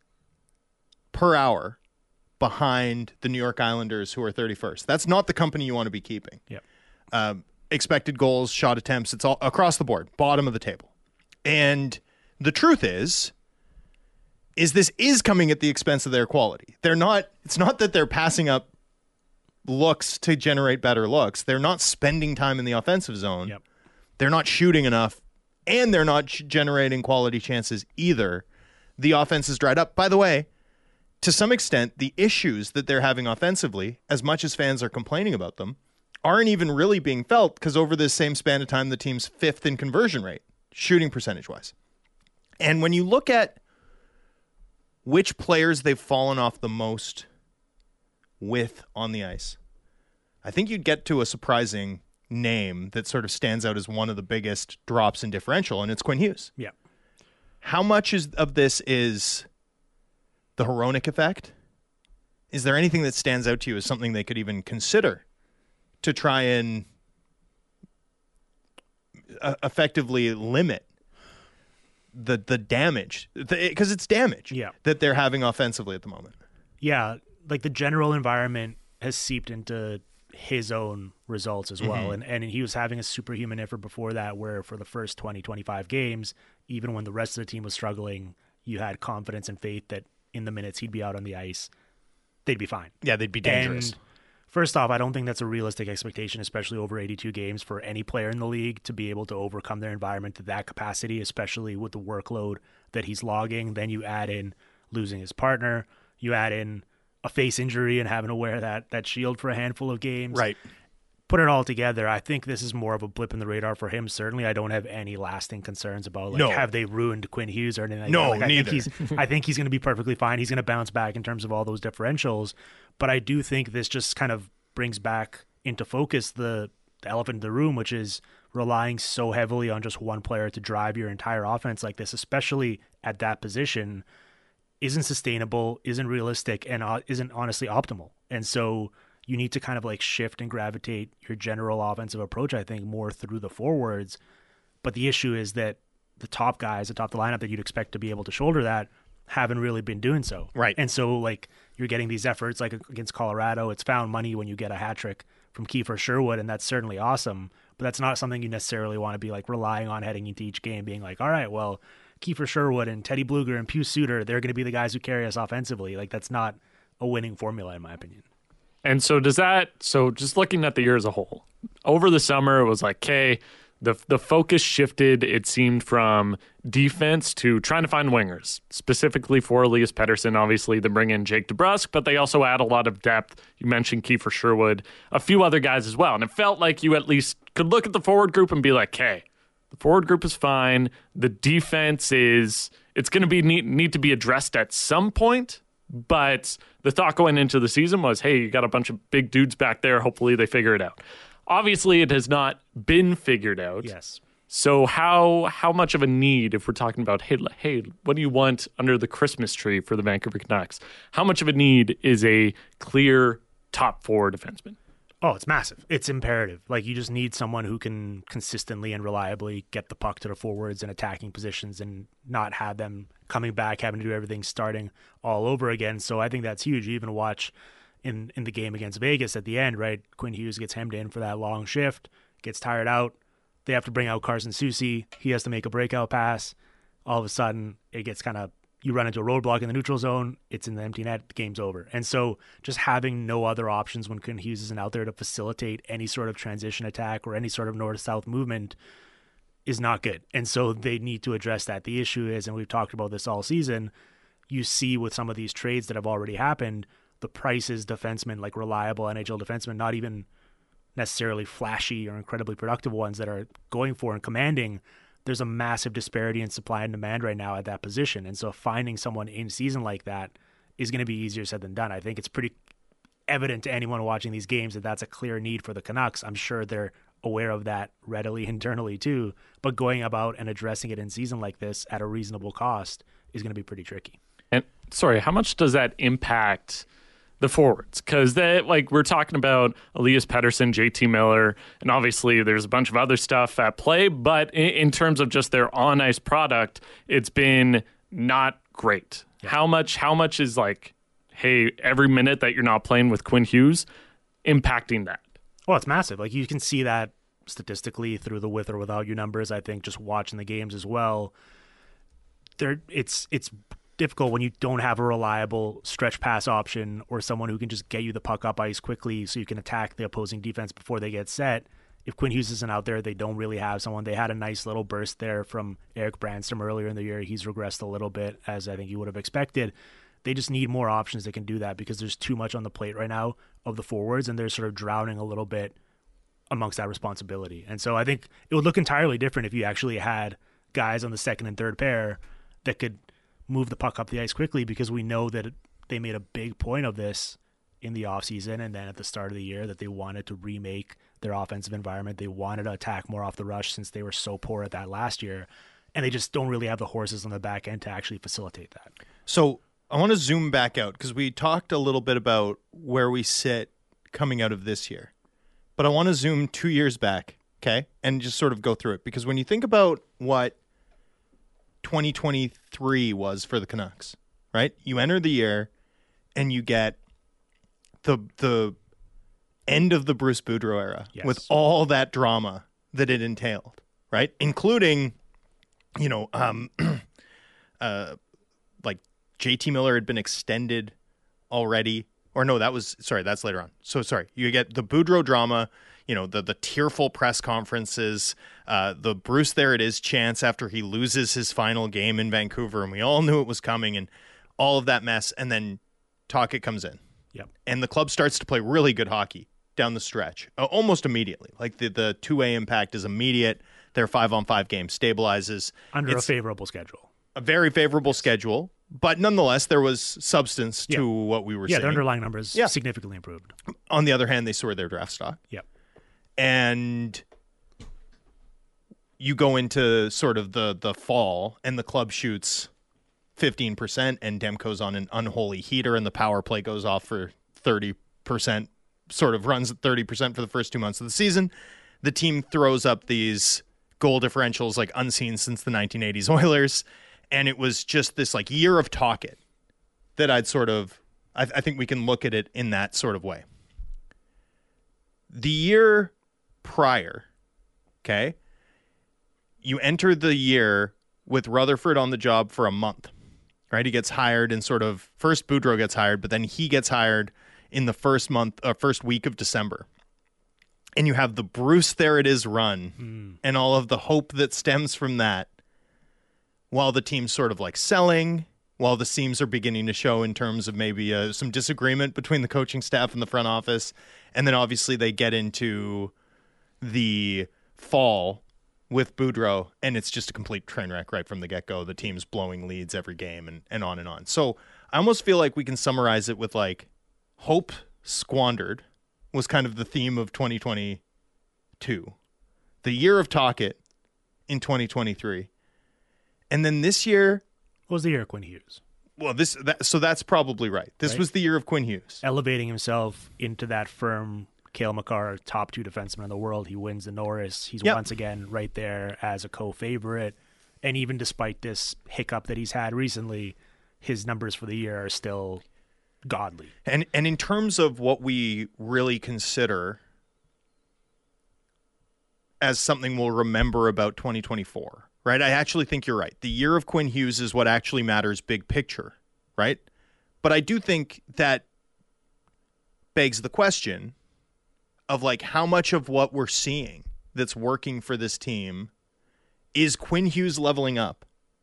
per hour behind the New York Islanders, who are thirty-first. That's not the company you want to be keeping. Yep. Um, expected goals, shot attempts, it's all across the board, bottom of the table. And the truth is, is this is coming at the expense of their quality. They're not, it's not that they're passing up looks to generate better looks. They're not spending time in the offensive zone. Yep. They're not shooting enough, and they're not ch- generating quality chances either. The offense is dried up. By the way, to some extent, the issues that they're having offensively, as much as fans are complaining about them, aren't even really being felt because over this same span of time, the team's fifth in conversion rate, shooting percentage-wise. And when you look at which players they've fallen off the most with on the ice, I think you'd get to a surprising name that sort of stands out as one of the biggest drops in differential, and it's Quinn Hughes. Yeah. How much is of this is the Hronek effect? Is there anything that stands out to you as something they could even consider to try and uh, effectively limit the the damage, because it's damage yeah. that they're having offensively at the moment? Yeah, like the general environment has seeped into his own results as well. Mm-hmm. And and he was having a superhuman effort before that, where for the first twenty, twenty-five games, even when the rest of the team was struggling, you had confidence and faith that in the minutes he'd be out on the ice, they'd be fine. Yeah, they'd be dangerous. And first off, I don't think that's a realistic expectation, especially over eighty-two games, for any player in the league to be able to overcome their environment to that capacity, especially with the workload that he's logging. Then you add in losing his partner, you add in a face injury and having to wear that that shield for a handful of games. Right. put it all together, I think this is more of a blip in the radar for him. Certainly, I don't have any lasting concerns about like No. have they ruined Quinn Hughes or anything like No, that. Like, I neither. think he's I think he's going to be perfectly fine. He's going to bounce back in terms of all those differentials. But I do think this just kind of brings back into focus the, the elephant in the room, which is relying so heavily on just one player to drive your entire offense like this, especially at that position, isn't sustainable, isn't realistic, and uh, isn't honestly optimal. And so you need to kind of like shift and gravitate your general offensive approach, I think, more through the forwards. But the issue is that the top guys atop the lineup that you'd expect to be able to shoulder that haven't really been doing so. Right. And so like you're getting these efforts like against Colorado. It's found money when you get a hat trick from Kiefer Sherwood, and that's certainly awesome. But that's not something you necessarily want to be like relying on heading into each game, being like, all right, well, Kiefer Sherwood and Teddy Bluger and Pius Suter, they're going to be the guys who carry us offensively. Like that's not a winning formula, in my opinion. And so does that, so just looking at the year as a whole, over the summer, it was like, okay, the the focus shifted, it seemed, from defense to trying to find wingers, specifically for Elias Pettersson. Obviously, they bring in Jake DeBrusk, but they also add a lot of depth. You mentioned Kiefer Sherwood, a few other guys as well. And it felt like you at least could look at the forward group and be like, okay, the forward group is fine. The defense is, it's going to be need, need to be addressed at some point. But the thought going into the season was, hey, you got a bunch of big dudes back there. Hopefully they figure it out. Obviously, it has not been figured out. Yes. So how how much of a need, if we're talking about, hey, hey, what do you want under the Christmas tree for the Vancouver Canucks? How much of a need is a clear top four defenseman? Oh, it's massive. It's imperative. Like you just need someone who can consistently and reliably get the puck to the forwards and attacking positions and not have them coming back, having to do everything starting all over again. So I think that's huge. You even watch in, in the game against Vegas at the end, right? Quinn Hughes gets hemmed in for that long shift, gets tired out. They have to bring out Carson Soucy. He has to make a breakout pass. All of a sudden, it gets kind of, you run into a roadblock in the neutral zone, it's in the empty net, the game's over. And so just having no other options when Quinn Hughes isn't out there to facilitate any sort of transition attack or any sort of north-south movement is not good. And so they need to address that. The issue is, and we've talked about this all season, you see with some of these trades that have already happened, the prices defensemen, like reliable N H L defensemen, not even necessarily flashy or incredibly productive ones that are going for and commanding, there's a massive disparity in supply and demand right now at that position. And so finding someone in season like that is going to be easier said than done. I think it's pretty evident to anyone watching these games that that's a clear need for the Canucks. I'm sure they're aware of that readily internally too, but going about and addressing it in season like this at a reasonable cost is going to be pretty tricky. And sorry, how much does that impact the forwards? Because like we're talking about Elias Pettersson, J T Miller, and obviously there's a bunch of other stuff at play, but in, in terms of just their on-ice product, it's been not great. Yeah. How much, how much is like, hey, every minute that you're not playing with Quinn Hughes impacting that? Well, it's massive. Like you can see that statistically through the with or without you numbers. I think just watching the games as well, there it's it's difficult when you don't have a reliable stretch pass option or someone who can just get you the puck up ice quickly so you can attack the opposing defense before they get set. If Quinn Hughes isn't out there, they don't really have someone. They had a nice little burst there from Eric Brandstrom earlier in the year. He's regressed a little bit, as I think you would have expected. They just need more options that can do that because there's too much on the plate right now of the forwards, and they're sort of drowning a little bit amongst that responsibility. And so I think it would look entirely different if you actually had guys on the second and third pair that could move the puck up the ice quickly, because we know that they made a big point of this in the offseason and then at the start of the year that they wanted to remake their offensive environment. They wanted to attack more off the rush since they were so poor at that last year, and they just don't really have the horses on the back end to actually facilitate that. So I want to zoom back out because we talked a little bit about where we sit coming out of this year, but I want to zoom two years back, okay, and just sort of go through it, because when you think about what twenty twenty-three was for the Canucks, right? You enter the year and you get the the end of the Bruce Boudreau era, yes, with all that drama that it entailed, right? Including, you know, um, uh, like J T Miller had been extended already, or no, that was, sorry, that's later on. So sorry, you get the Boudreau drama, you know, the the tearful press conferences, uh, the Bruce there it is chance after he loses his final game in Vancouver, and we all knew it was coming, and all of that mess, and then Tocchet comes in. Yep. And the club starts to play really good hockey down the stretch, uh, almost immediately. Like the, the two-way impact is immediate. Their five-on-five game stabilizes. Under It's a favorable schedule. a very favorable schedule, but nonetheless, there was substance to Yeah. what we were Yeah, seeing. the underlying numbers Yeah. significantly improved. On the other hand, they soared their draft stock. Yep. And you go into sort of the the fall, and the club shoots fifteen percent, and Demko's on an unholy heater, and the power play goes off for thirty percent, sort of runs at thirty percent for the first two months of the season. The team throws up these goal differentials like unseen since the nineteen eighties Oilers, and it was just this like year of talk it that I'd sort of, I, I think we can look at it in that sort of way. The year prior, okay, you enter the year with Rutherford on the job for a month, right? He gets hired in sort of, first Boudreau gets hired, but then he gets hired in the first month, uh, first week of December. And you have the Bruce There It Is run Mm. and all of the hope that stems from that, while the team's sort of like selling, while the seams are beginning to show in terms of maybe uh, some disagreement between the coaching staff and the front office. And then obviously they get into the fall with Boudreau, and it's just a complete train wreck right from the get-go. The team's blowing leads every game and, and on and on. So I almost feel like we can summarize it with like hope squandered was kind of the theme of twenty twenty-two. The year of talk it in twenty twenty-three. And then this year, What was the year of Quinn Hughes? well, this that, so that's probably right. This Right. was the year of Quinn Hughes. Elevating himself into that firm Cale Makar, top two defenseman in the world. He wins the Norris. He's Yep. once again right there as a co-favorite. And even despite this hiccup that he's had recently, his numbers for the year are still godly. And and in terms of what we really consider as something we'll remember about twenty twenty-four, right? I actually think you're right. The year of Quinn Hughes is what actually matters big picture, right? But I do think that begs the question of like how much of what we're seeing that's working for this team is Quinn Hughes leveling up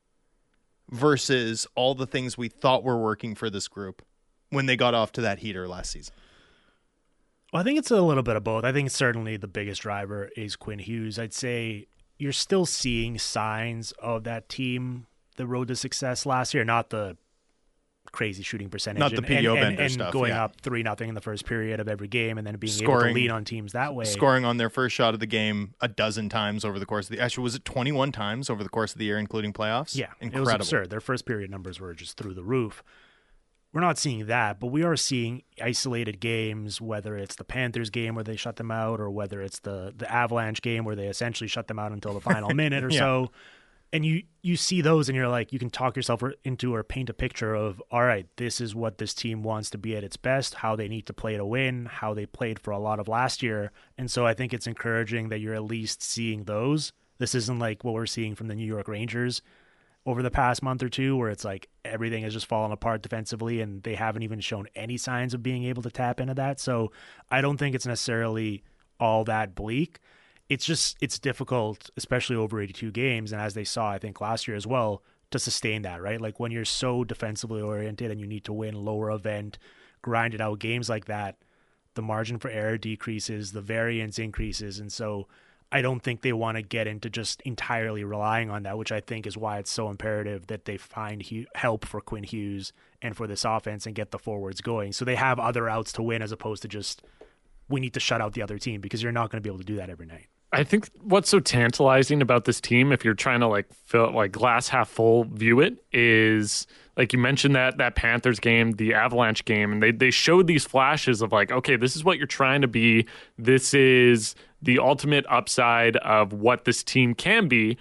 versus all the things we thought were working for this group when they got off to that heater last season. Well, I think it's a little bit of both. I think certainly the biggest driver is Quinn Hughes. I'd say you're still seeing signs of that team, the road to success last year, not the crazy shooting percentage. Not the and- P D O and, and, Bender and stuff, going yeah. up three nothing in the first period of every game and then being able Scoring- to lean on teams that way. Scoring on their first shot of the game a dozen times over the course of the actually was it twenty-one times over the course of the year, including playoffs? Yeah, Incredible. it was absurd. Their first period numbers were just through the roof. We're not seeing that, but we are seeing isolated games, whether it's the Panthers game where they shut them out or whether it's the, the Avalanche game where they essentially shut them out until the final minute or Yeah. so. And you, you see those and you're like, you can talk yourself into or paint a picture of, all right, this is what this team wants to be at its best, how they need to play to win, how they played for a lot of last year. And so I think it's encouraging that you're at least seeing those. This isn't like what we're seeing from the New York Rangers over the past month or two, where it's like everything has just fallen apart defensively and they haven't even shown any signs of being able to tap into that. So I don't think it's necessarily all that bleak. It's just, it's difficult, especially over eighty-two games. And as they saw, I think last year as well, to sustain that, right? Like when you're so defensively oriented and you need to win lower event, grind it out games like that, the margin for error decreases, the variance increases. And so I don't think they want to get into just entirely relying on that, which I think is why it's so imperative that they find hu- help for Quinn Hughes and for this offense and get the forwards going. So they have other outs to win as opposed to just, we need to shut out the other team, because you're not going to be able to do that every night. I think what's so tantalizing about this team, if you're trying to like fill like glass half full view it, is like you mentioned that that Panthers game, the Avalanche game, and they they showed these flashes of like, okay, this is what you're trying to be. This is the ultimate upside of what this team can be.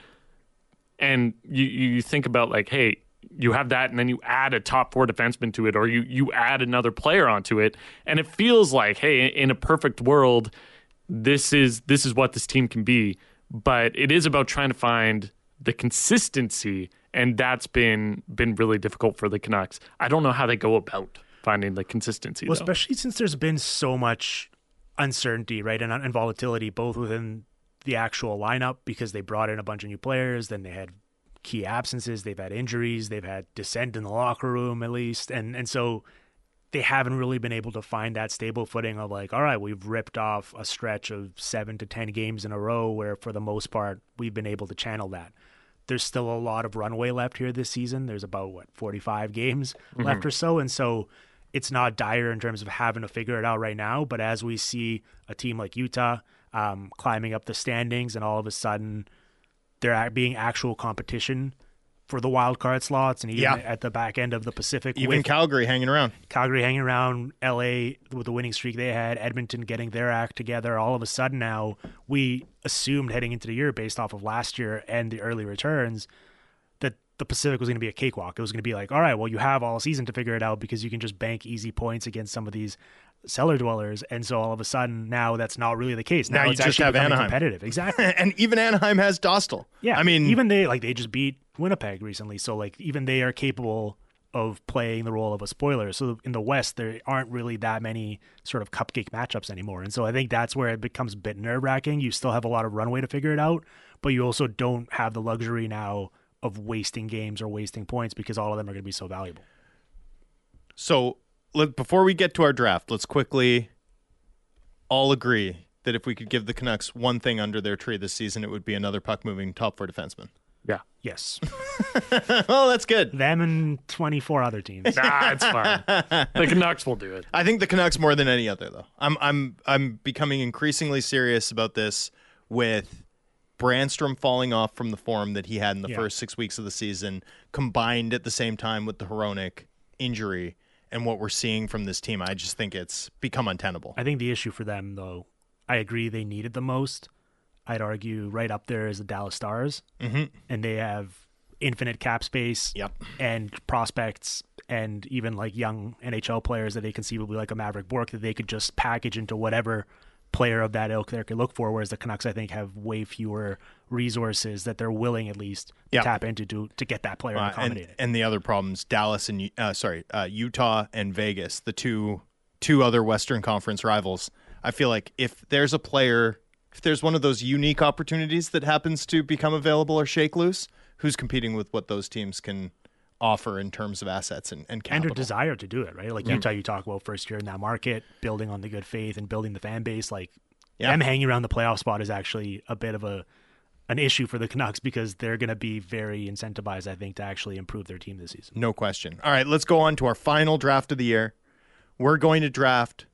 And you you think about like, hey, you have that, and then you add a top four defenseman to it, or you you add another player onto it, and it feels like, hey, in a perfect world, this is this is what this team can be. But it is about trying to find the consistency, and that's been been really difficult for the Canucks. I don't know how they go about finding the consistency, Well, though. especially since there's been so much uncertainty, right, and, and volatility, both within the actual lineup, because they brought in a bunch of new players, then they had key absences, they've had injuries, they've had dissent in the locker room at least, and and so they haven't really been able to find that stable footing of like, all right, we've ripped off a stretch of seven to ten games in a row where for the most part we've been able to channel that. There's still a lot of runway left here this season. There's about what forty-five games mm-hmm. left or so, and so it's not dire in terms of having to figure it out right now. But as we see a team like Utah um, climbing up the standings, and all of a sudden there being actual competition for the wild card slots, and even yeah. at the back end of the Pacific. Even with Calgary hanging around. Calgary hanging around, L A with the winning streak they had, Edmonton getting their act together. All of a sudden now, we assumed heading into the year based off of last year and the early returns that the Pacific was going to be a cakewalk. It was going to be like, all right, well, you have all season to figure it out because you can just bank easy points against some of these cellar dwellers. And so all of a sudden now that's not really the case. Now, now you it's just actually have becoming Anaheim. competitive. Exactly. And even Anaheim has Dostal. Yeah. I mean, even they like they just beat Winnipeg recently. So like even they are capable of playing the role of a spoiler. So in the West, there aren't really that many sort of cupcake matchups anymore. And so I think that's where it becomes a bit nerve wracking. You still have a lot of runway to figure it out, but you also don't have the luxury now of wasting games or wasting points because all of them are going to be so valuable. So let, before we get to our draft, let's quickly all agree that if we could give the Canucks one thing under their tree this season, it would be another puck-moving top four defenseman. Yeah. Yes. Well, that's good. Them and twenty-four other teams. Nah, it's fine. The Canucks will do it. I think the Canucks more than any other, though. I'm I'm I'm becoming increasingly serious about this with Brandstrom falling off from the form that he had in the Yeah. first six weeks of the season, combined at the same time with the Hronek injury and what we're seeing from this team. I just think it's become untenable. I think the issue for them, though, I agree they need it the most. I'd argue right up there is the Dallas Stars, mm-hmm. and they have infinite cap space Yep. and prospects and even like young N H L players that they conceivably like a Maverick Bourque that they could just package into whatever player of that ilk they could look for, whereas the Canucks, I think, have way fewer resources that they're willing at least to Yep. tap into to, to get that player Uh, and, accommodated. and the other problems, Dallas and uh, sorry, uh, Utah and Vegas, the two two other Western Conference rivals. I feel like if there's a player, if there's one of those unique opportunities that happens to become available or shake loose, who's competing with what those teams can offer in terms of assets and, and and capital. their desire to do it, right? Like Utah, you talk about first year in that market, building on the good faith and building the fan base. Like Yeah. them hanging around the playoff spot is actually a bit of a an issue for the Canucks because they're going to be very incentivized, I think, to actually improve their team this season. No question. All right, let's go on to our final draft of the year. We're going to draft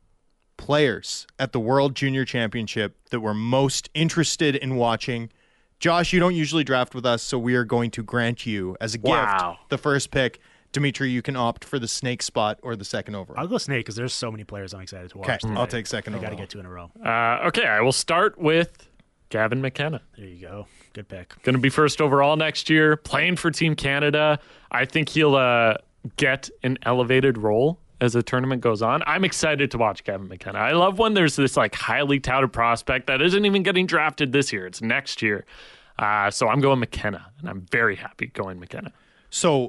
players at the World Junior Championship that we're most interested in watching. Josh, you don't usually draft with us, so we are going to grant you as a Wow. gift the first pick. Dimitri, you can opt for the snake spot or the second overall. I'll go Snake because there's so many players I'm excited to watch. Okay, that I'll take second I got to overall. get two in a row. Uh, okay, I will start with Gavin McKenna. There you go. Good pick. Going to be first overall next year, playing for Team Canada. I think he'll uh, get an elevated role as the tournament goes on. I'm excited to watch Gavin McKenna. I love when there's this like highly touted prospect that isn't even getting drafted this year. It's next year. Uh, so I'm going McKenna, and I'm very happy going McKenna. So,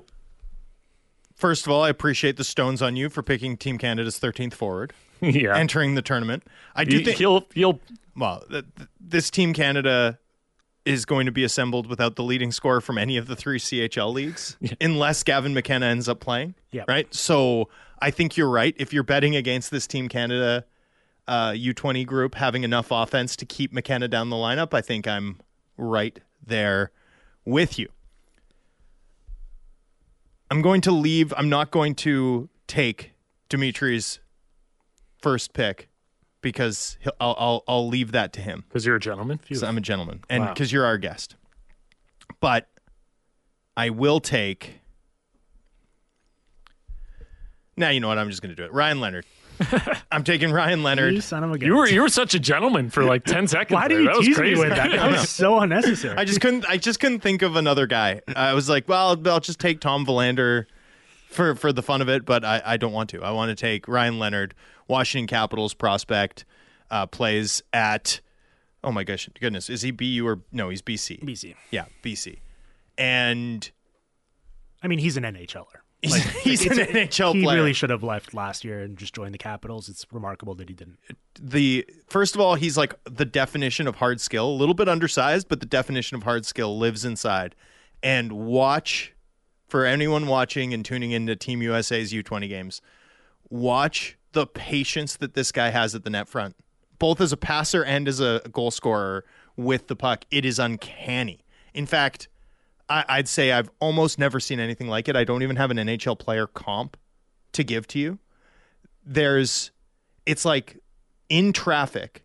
first of all, I appreciate the stones on you for picking Team Canada's thirteenth forward, yeah. entering the tournament. I do He- think he'll he'll well, th- th- this Team Canada is going to be assembled without the leading scorer from any of the three C H L leagues, unless Gavin McKenna ends up playing. Yeah. Right. So I think you're right. If you're betting against this Team Canada uh, U twenty group having enough offense to keep McKenna down the lineup, I think I'm right there with you. I'm going to leave. I'm not going to take Dimitri's first pick because he'll, I'll, I'll I'll leave that to him. because you're a gentleman. Because I'm a gentleman and Wow. because you're our guest. But I will take. Now you know what? I'm just going to do it. Ryan Leonard. I'm taking Ryan Leonard. You son of a gun. You were you were such a gentleman for like ten seconds. Why there. did you that was tease crazy. me with that? That was so unnecessary. I just couldn't. I just couldn't think of another guy. I was like, well, I'll just take Tom Verlander for for the fun of it, but I, I don't want to. I want to take Ryan Leonard, Washington Capitals prospect, uh, plays at. Oh my gosh, goodness, is he B U or no? He's B C. B C. Yeah, B C, and I mean, he's an N H L er. he's, Like, he's an it's- N H L he player. really should have left last year and just joined the Capitals. It's remarkable that he didn't. The first of all, he's like the definition of hard skill. A little bit undersized, but the definition of hard skill lives inside. And watch, for anyone watching and tuning into Team U S A's U twenty games, watch the patience that this guy has at the net front, both as a passer and as a goal scorer with the puck. It is uncanny. In fact, I, I'd say I've almost never seen anything like it. I don't even have an N H L player comp to give to you. There's, it's like in traffic,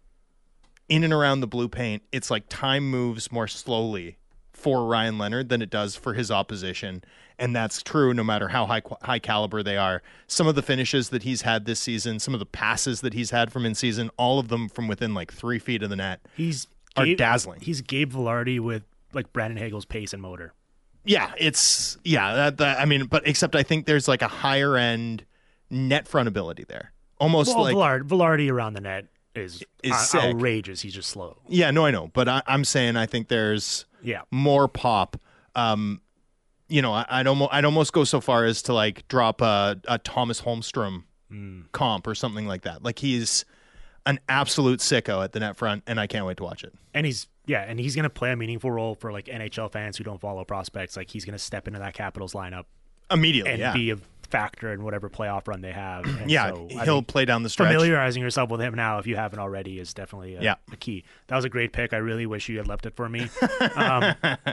in and around the blue paint, it's like time moves more slowly for Ryan Leonard than it does for his opposition. And that's true no matter how high high caliber they are. Some of the finishes that he's had this season, some of the passes that he's had from in season, all of them from within like three feet of the net He's are Gabe, dazzling. He's Gabe Velarde with like Brandon Hagel's pace and motor. Yeah, it's, yeah, that, that, I mean, but except I think there's like a higher end net front ability there. Almost Well, like, Velarde, Velarde around the net is, Is uh, sick. outrageous. He's just slow. yeah, no, I know. But I, I'm saying I think there's Yeah. more pop. Um, you know, I, I'd almost I'd almost go so far as to like drop a, a Thomas Holmstrom Mm. comp or something like that. Like he's an absolute sicko at the net front, and I can't wait to watch it. And he's, yeah, and he's going to play a meaningful role for like N H L fans who don't follow prospects. Like he's going to step into that Capitals lineup Immediately, and yeah. be a factor in whatever playoff run they have. And yeah, so I he'll think play down the stretch. familiarizing yourself with him now, if you haven't already, is definitely a, Yeah. a key. That was a great pick. I really wish you had left it for me. Um,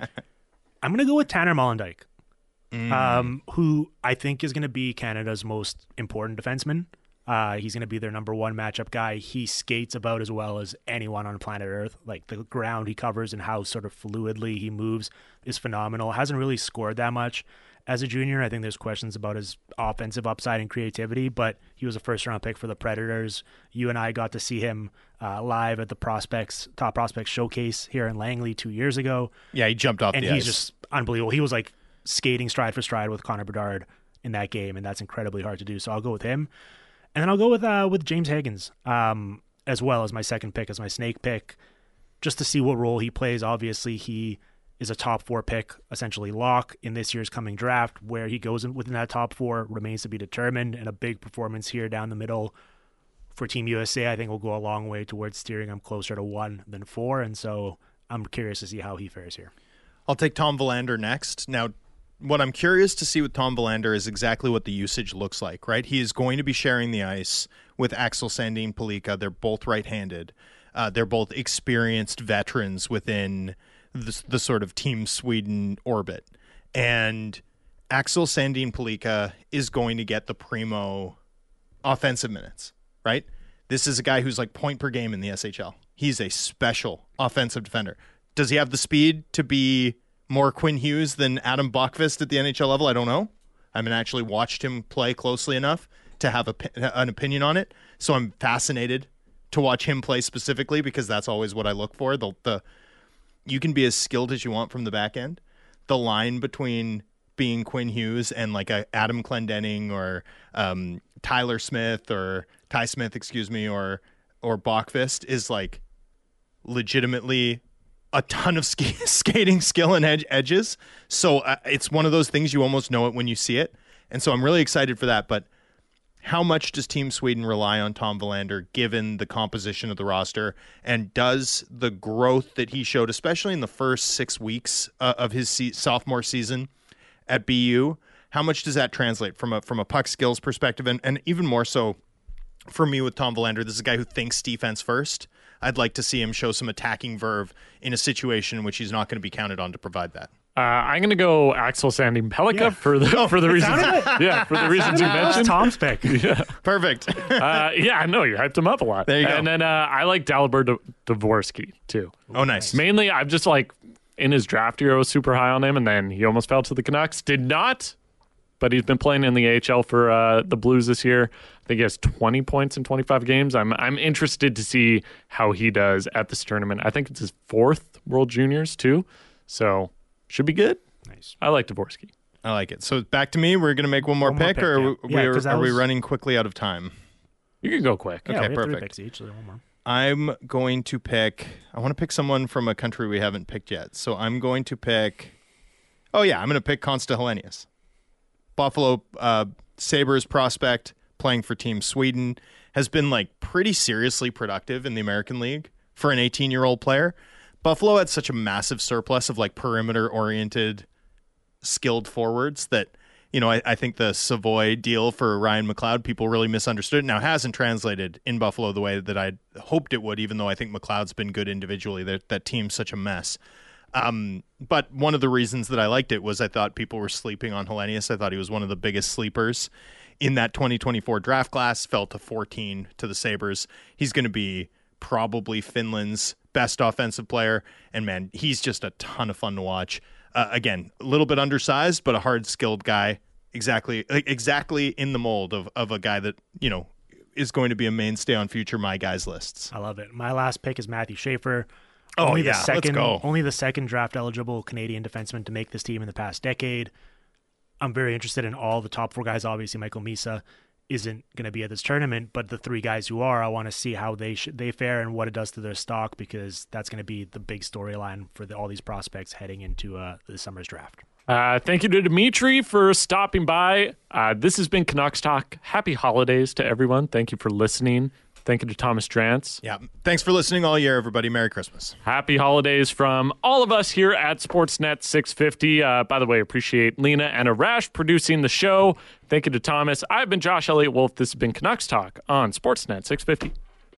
I'm going to go with Tanner Mollendijk, Mm. um, who I think is going to be Canada's most important defenseman. Uh, he's going to be their number one matchup guy. He skates about as well as anyone on planet Earth. Like the ground he covers and how sort of fluidly he moves is phenomenal. Hasn't really scored that much as a junior. I think there's questions about his offensive upside and creativity, but he was a first round pick for the Predators. You and I got to see him uh, live at the Prospects Top Prospects Showcase here in Langley two years ago. Yeah, he jumped off And the he's ice. just unbelievable. He was like skating stride for stride with Connor Bedard in that game, and that's incredibly hard to do. So I'll go with him. And then I'll go with uh, with James Higgins um, as well as my second pick, as my snake pick, just to see what role he plays. Obviously, he is a top four pick, essentially lock in this year's coming draft. Where he goes in within that top four remains to be determined, and a big performance here down the middle for Team U S A, I think, will go a long way towards steering him closer to one than four. And so I'm curious to see how he fares here. I'll take Tom Verlander next. Now, what I'm curious to see with Tom Verlander is exactly what the usage looks like, right? He is going to be sharing the ice with Axel Sandin Pellikka. They're both right-handed. Uh, they're both experienced veterans within the, the sort of Team Sweden orbit. And Axel Sandin Pellikka is going to get the primo offensive minutes, right? This is a guy who's like point per game in the S H L. He's a special offensive defender. Does he have the speed to be more Quinn Hughes than Adam Bokvist at the N H L level? I don't know. I haven't actually watched him play closely enough to have a, an opinion on it. So I'm fascinated to watch him play specifically because that's always what I look for. The, the you can be as skilled as you want from the back end. The line between being Quinn Hughes and like a Adam Clendenning or um, Tyler Smith or Ty Smith, excuse me, or or Bokvist is like legitimately a ton of sk- skating skill and edge- edges. So uh, it's one of those things you almost know it when you see it. And so I'm really excited for that. But how much does Team Sweden rely on Tom Verlander given the composition of the roster? And does the growth that he showed, especially in the first six weeks uh, of his se- sophomore season at B U, how much does that translate from a from a puck skills perspective? And, and even more so for me with Tom Verlander, this is a guy who thinks defense first. I'd like to see him show some attacking verve in a situation in which he's not going to be counted on to provide that. Uh, I'm going to go Axel Sandin Pellikka Yeah. for the for the reasons yeah for the reasons you That was mentioned. Tom's pick. Perfect. Uh, yeah, I know you hyped him up a lot. There you go. And then uh, I like Dalibor D- Dvorsky too. Oh, nice. Mainly, I'm just like in his draft year, I was super high on him, and then he almost fell to the Canucks. Did not, but he's been playing in the A H L for uh, the Blues this year. I think he has twenty points in twenty-five games. I'm I'm interested to see how he does at this tournament. I think it's his fourth World Juniors too, so should be good. Nice. I like Dvorsky. I like it. So back to me. We're going to make one more One more pick, pick, or yeah. are, we, Yeah, are, 'cause that are we was- running quickly out of time? You can go quick. Yeah, Okay, we have three perfect. picks each, so one more. I'm going to pick, I want to pick someone from a country we haven't picked yet. So I'm going to pick, oh yeah, I'm going to pick Konsta Helenius. Buffalo uh, Sabres prospect playing for Team Sweden, has been like pretty seriously productive in the American League for an eighteen-year-old player. Buffalo had such a massive surplus of like perimeter-oriented skilled forwards that you know, I, I think the Savoy deal for Ryan McLeod, people really misunderstood it. Now, it hasn't translated in Buffalo the way that I hoped it would, even though I think McLeod's been good individually. That, that team's such a mess. Um, but one of the reasons that I liked it was I thought people were sleeping on Hellenius. I thought he was one of the biggest sleepers in that twenty twenty-four draft class, fell to fourteen to the Sabres. He's going to be probably Finland's best offensive player. And man, he's just a ton of fun to watch. Uh, again, a little bit undersized, but a hard skilled guy. Exactly, exactly in the mold of, of a guy that, you know, is going to be a mainstay on future My Guys lists. I love it. My last pick is Matthew Schaefer. Oh, only yeah, the second, let's go. Only the second draft-eligible Canadian defenseman to make this team in the past decade. I'm very interested in all the top four guys. Obviously, Michael Misa isn't going to be at this tournament, but the three guys who are, I want to see how they sh- they fare and what it does to their stock, because that's going to be the big storyline for the, all these prospects heading into uh, the summer's draft. Uh, thank you to Dimitri for stopping by. Uh, this has been Canucks Talk. Happy holidays to everyone. Thank you for listening. Thank you to Thomas Drance. Yeah. Thanks for listening all year, everybody. Merry Christmas. Happy holidays from all of us here at Sportsnet six fifty. Uh, by the way, appreciate Lena and Arash producing the show. Thank you to Thomas. I've been Josh Elliott Wolf. This has been Canucks Talk on Sportsnet six fifty.